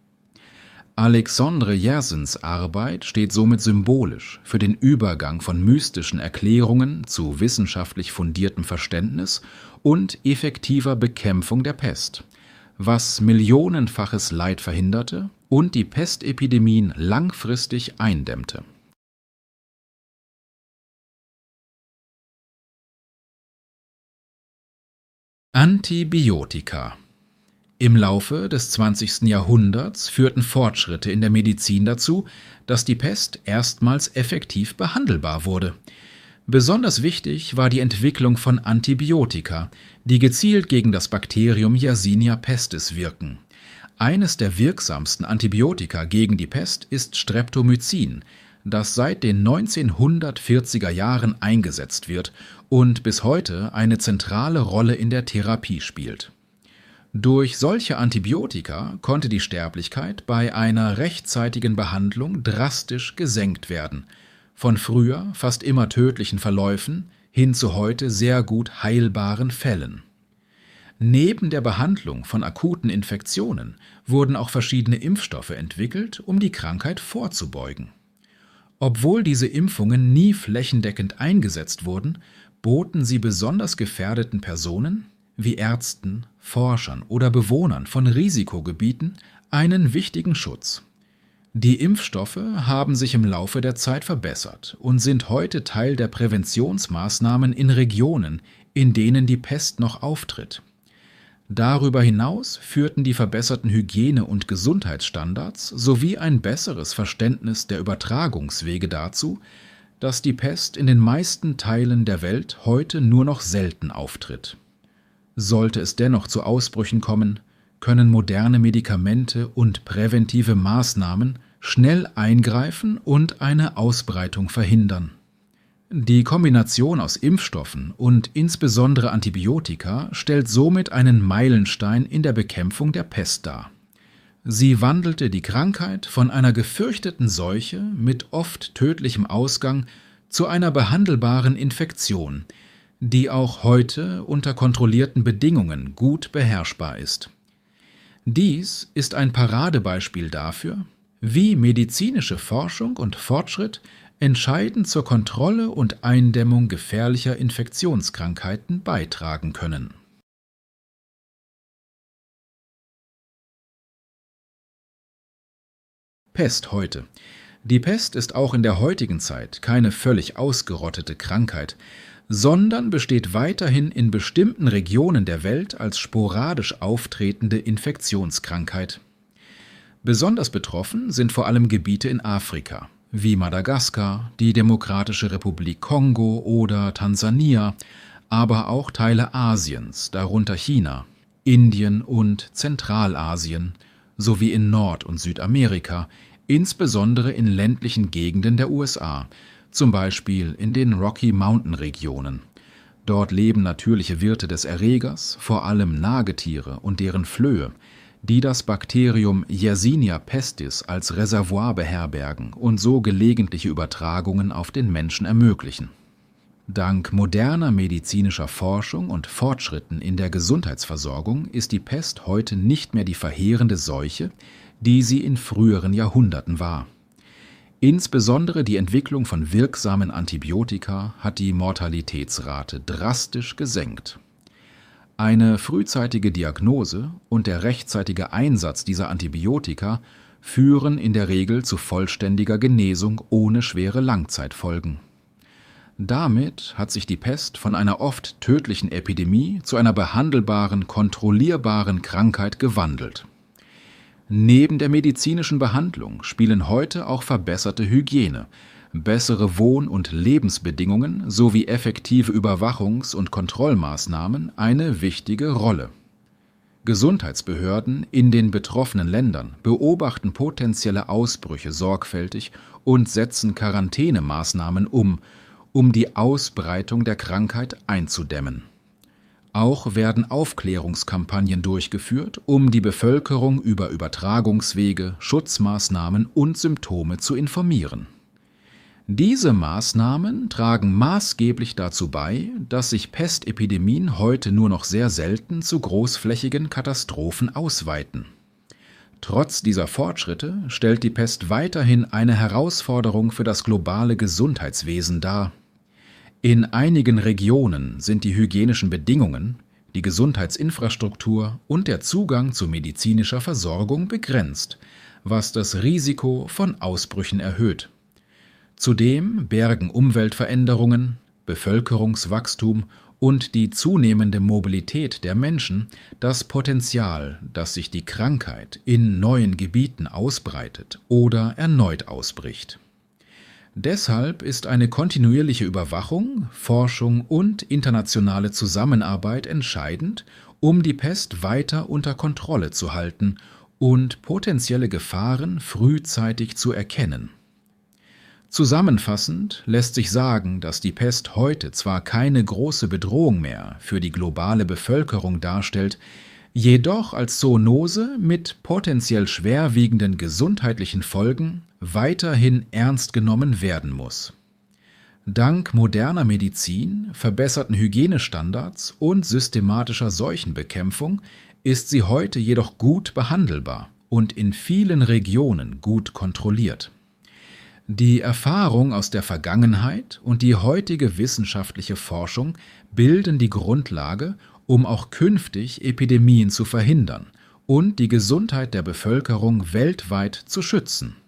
A: Alexandre Yersins Arbeit steht somit symbolisch für den Übergang von mystischen Erklärungen zu wissenschaftlich fundiertem Verständnis und effektiver Bekämpfung der Pest, was millionenfaches Leid verhinderte und die Pestepidemien langfristig eindämmte. Antibiotika. Im Laufe des zwanzigsten Jahrhunderts führten Fortschritte in der Medizin dazu, dass die Pest erstmals effektiv behandelbar wurde. Besonders wichtig war die Entwicklung von Antibiotika, die gezielt gegen das Bakterium Yersinia pestis wirken. Eines der wirksamsten Antibiotika gegen die Pest ist Streptomycin, das seit den neunzehnhundertvierziger Jahren eingesetzt wird und bis heute eine zentrale Rolle in der Therapie spielt. Durch solche Antibiotika konnte die Sterblichkeit bei einer rechtzeitigen Behandlung drastisch gesenkt werden, von früher fast immer tödlichen Verläufen hin zu heute sehr gut heilbaren Fällen. Neben der Behandlung von akuten Infektionen wurden auch verschiedene Impfstoffe entwickelt, um die Krankheit vorzubeugen. Obwohl diese Impfungen nie flächendeckend eingesetzt wurden, boten sie besonders gefährdeten Personen wie Ärzten, Forschern oder Bewohnern von Risikogebieten einen wichtigen Schutz. Die Impfstoffe haben sich im Laufe der Zeit verbessert und sind heute Teil der Präventionsmaßnahmen in Regionen, in denen die Pest noch auftritt. Darüber hinaus führten die verbesserten Hygiene- und Gesundheitsstandards sowie ein besseres Verständnis der Übertragungswege dazu, dass die Pest in den meisten Teilen der Welt heute nur noch selten auftritt. Sollte es dennoch zu Ausbrüchen kommen, können moderne Medikamente und präventive Maßnahmen schnell eingreifen und eine Ausbreitung verhindern. Die Kombination aus Impfstoffen und insbesondere Antibiotika stellt somit einen Meilenstein in der Bekämpfung der Pest dar. Sie wandelte die Krankheit von einer gefürchteten Seuche mit oft tödlichem Ausgang zu einer behandelbaren Infektion, die auch heute unter kontrollierten Bedingungen gut beherrschbar ist. Dies ist ein Paradebeispiel dafür, wie medizinische Forschung und Fortschritt entscheidend zur Kontrolle und Eindämmung gefährlicher Infektionskrankheiten beitragen können. Pest heute. Die Pest ist auch in der heutigen Zeit keine völlig ausgerottete Krankheit, sondern besteht weiterhin in bestimmten Regionen der Welt als sporadisch auftretende Infektionskrankheit. Besonders betroffen sind vor allem Gebiete in Afrika, wie Madagaskar, die Demokratische Republik Kongo oder Tansania, aber auch Teile Asiens, darunter China, Indien und Zentralasien, sowie in Nord- und Südamerika, insbesondere in ländlichen Gegenden der U S A, zum Beispiel in den Rocky Mountain Regionen. Dort leben natürliche Wirte des Erregers, vor allem Nagetiere und deren Flöhe, die das Bakterium Yersinia pestis als Reservoir beherbergen und so gelegentliche Übertragungen auf den Menschen ermöglichen. Dank moderner medizinischer Forschung und Fortschritten in der Gesundheitsversorgung ist die Pest heute nicht mehr die verheerende Seuche, die sie in früheren Jahrhunderten war. Insbesondere die Entwicklung von wirksamen Antibiotika hat die Mortalitätsrate drastisch gesenkt. Eine frühzeitige Diagnose und der rechtzeitige Einsatz dieser Antibiotika führen in der Regel zu vollständiger Genesung ohne schwere Langzeitfolgen. Damit hat sich die Pest von einer oft tödlichen Epidemie zu einer behandelbaren, kontrollierbaren Krankheit gewandelt. Neben der medizinischen Behandlung spielen heute auch verbesserte Hygiene, bessere Wohn- und Lebensbedingungen sowie effektive Überwachungs- und Kontrollmaßnahmen eine wichtige Rolle. Gesundheitsbehörden in den betroffenen Ländern beobachten potenzielle Ausbrüche sorgfältig und setzen Quarantänemaßnahmen um, um die Ausbreitung der Krankheit einzudämmen. Auch werden Aufklärungskampagnen durchgeführt, um die Bevölkerung über Übertragungswege, Schutzmaßnahmen und Symptome zu informieren. Diese Maßnahmen tragen maßgeblich dazu bei, dass sich Pestepidemien heute nur noch sehr selten zu großflächigen Katastrophen ausweiten. Trotz dieser Fortschritte stellt die Pest weiterhin eine Herausforderung für das globale Gesundheitswesen dar. In einigen Regionen sind die hygienischen Bedingungen, die Gesundheitsinfrastruktur und der Zugang zu medizinischer Versorgung begrenzt, was das Risiko von Ausbrüchen erhöht. Zudem bergen Umweltveränderungen, Bevölkerungswachstum und die zunehmende Mobilität der Menschen das Potenzial, dass sich die Krankheit in neuen Gebieten ausbreitet oder erneut ausbricht. Deshalb ist eine kontinuierliche Überwachung, Forschung und internationale Zusammenarbeit entscheidend, um die Pest weiter unter Kontrolle zu halten und potenzielle Gefahren frühzeitig zu erkennen. Zusammenfassend lässt sich sagen, dass die Pest heute zwar keine große Bedrohung mehr für die globale Bevölkerung darstellt, jedoch als Zoonose mit potenziell schwerwiegenden gesundheitlichen Folgen weiterhin ernst genommen werden muss. Dank moderner Medizin, verbesserten Hygienestandards und systematischer Seuchenbekämpfung ist sie heute jedoch gut behandelbar und in vielen Regionen gut kontrolliert. Die Erfahrung aus der Vergangenheit und die heutige wissenschaftliche Forschung bilden die Grundlage, um auch künftig Epidemien zu verhindern und die Gesundheit der Bevölkerung weltweit zu schützen.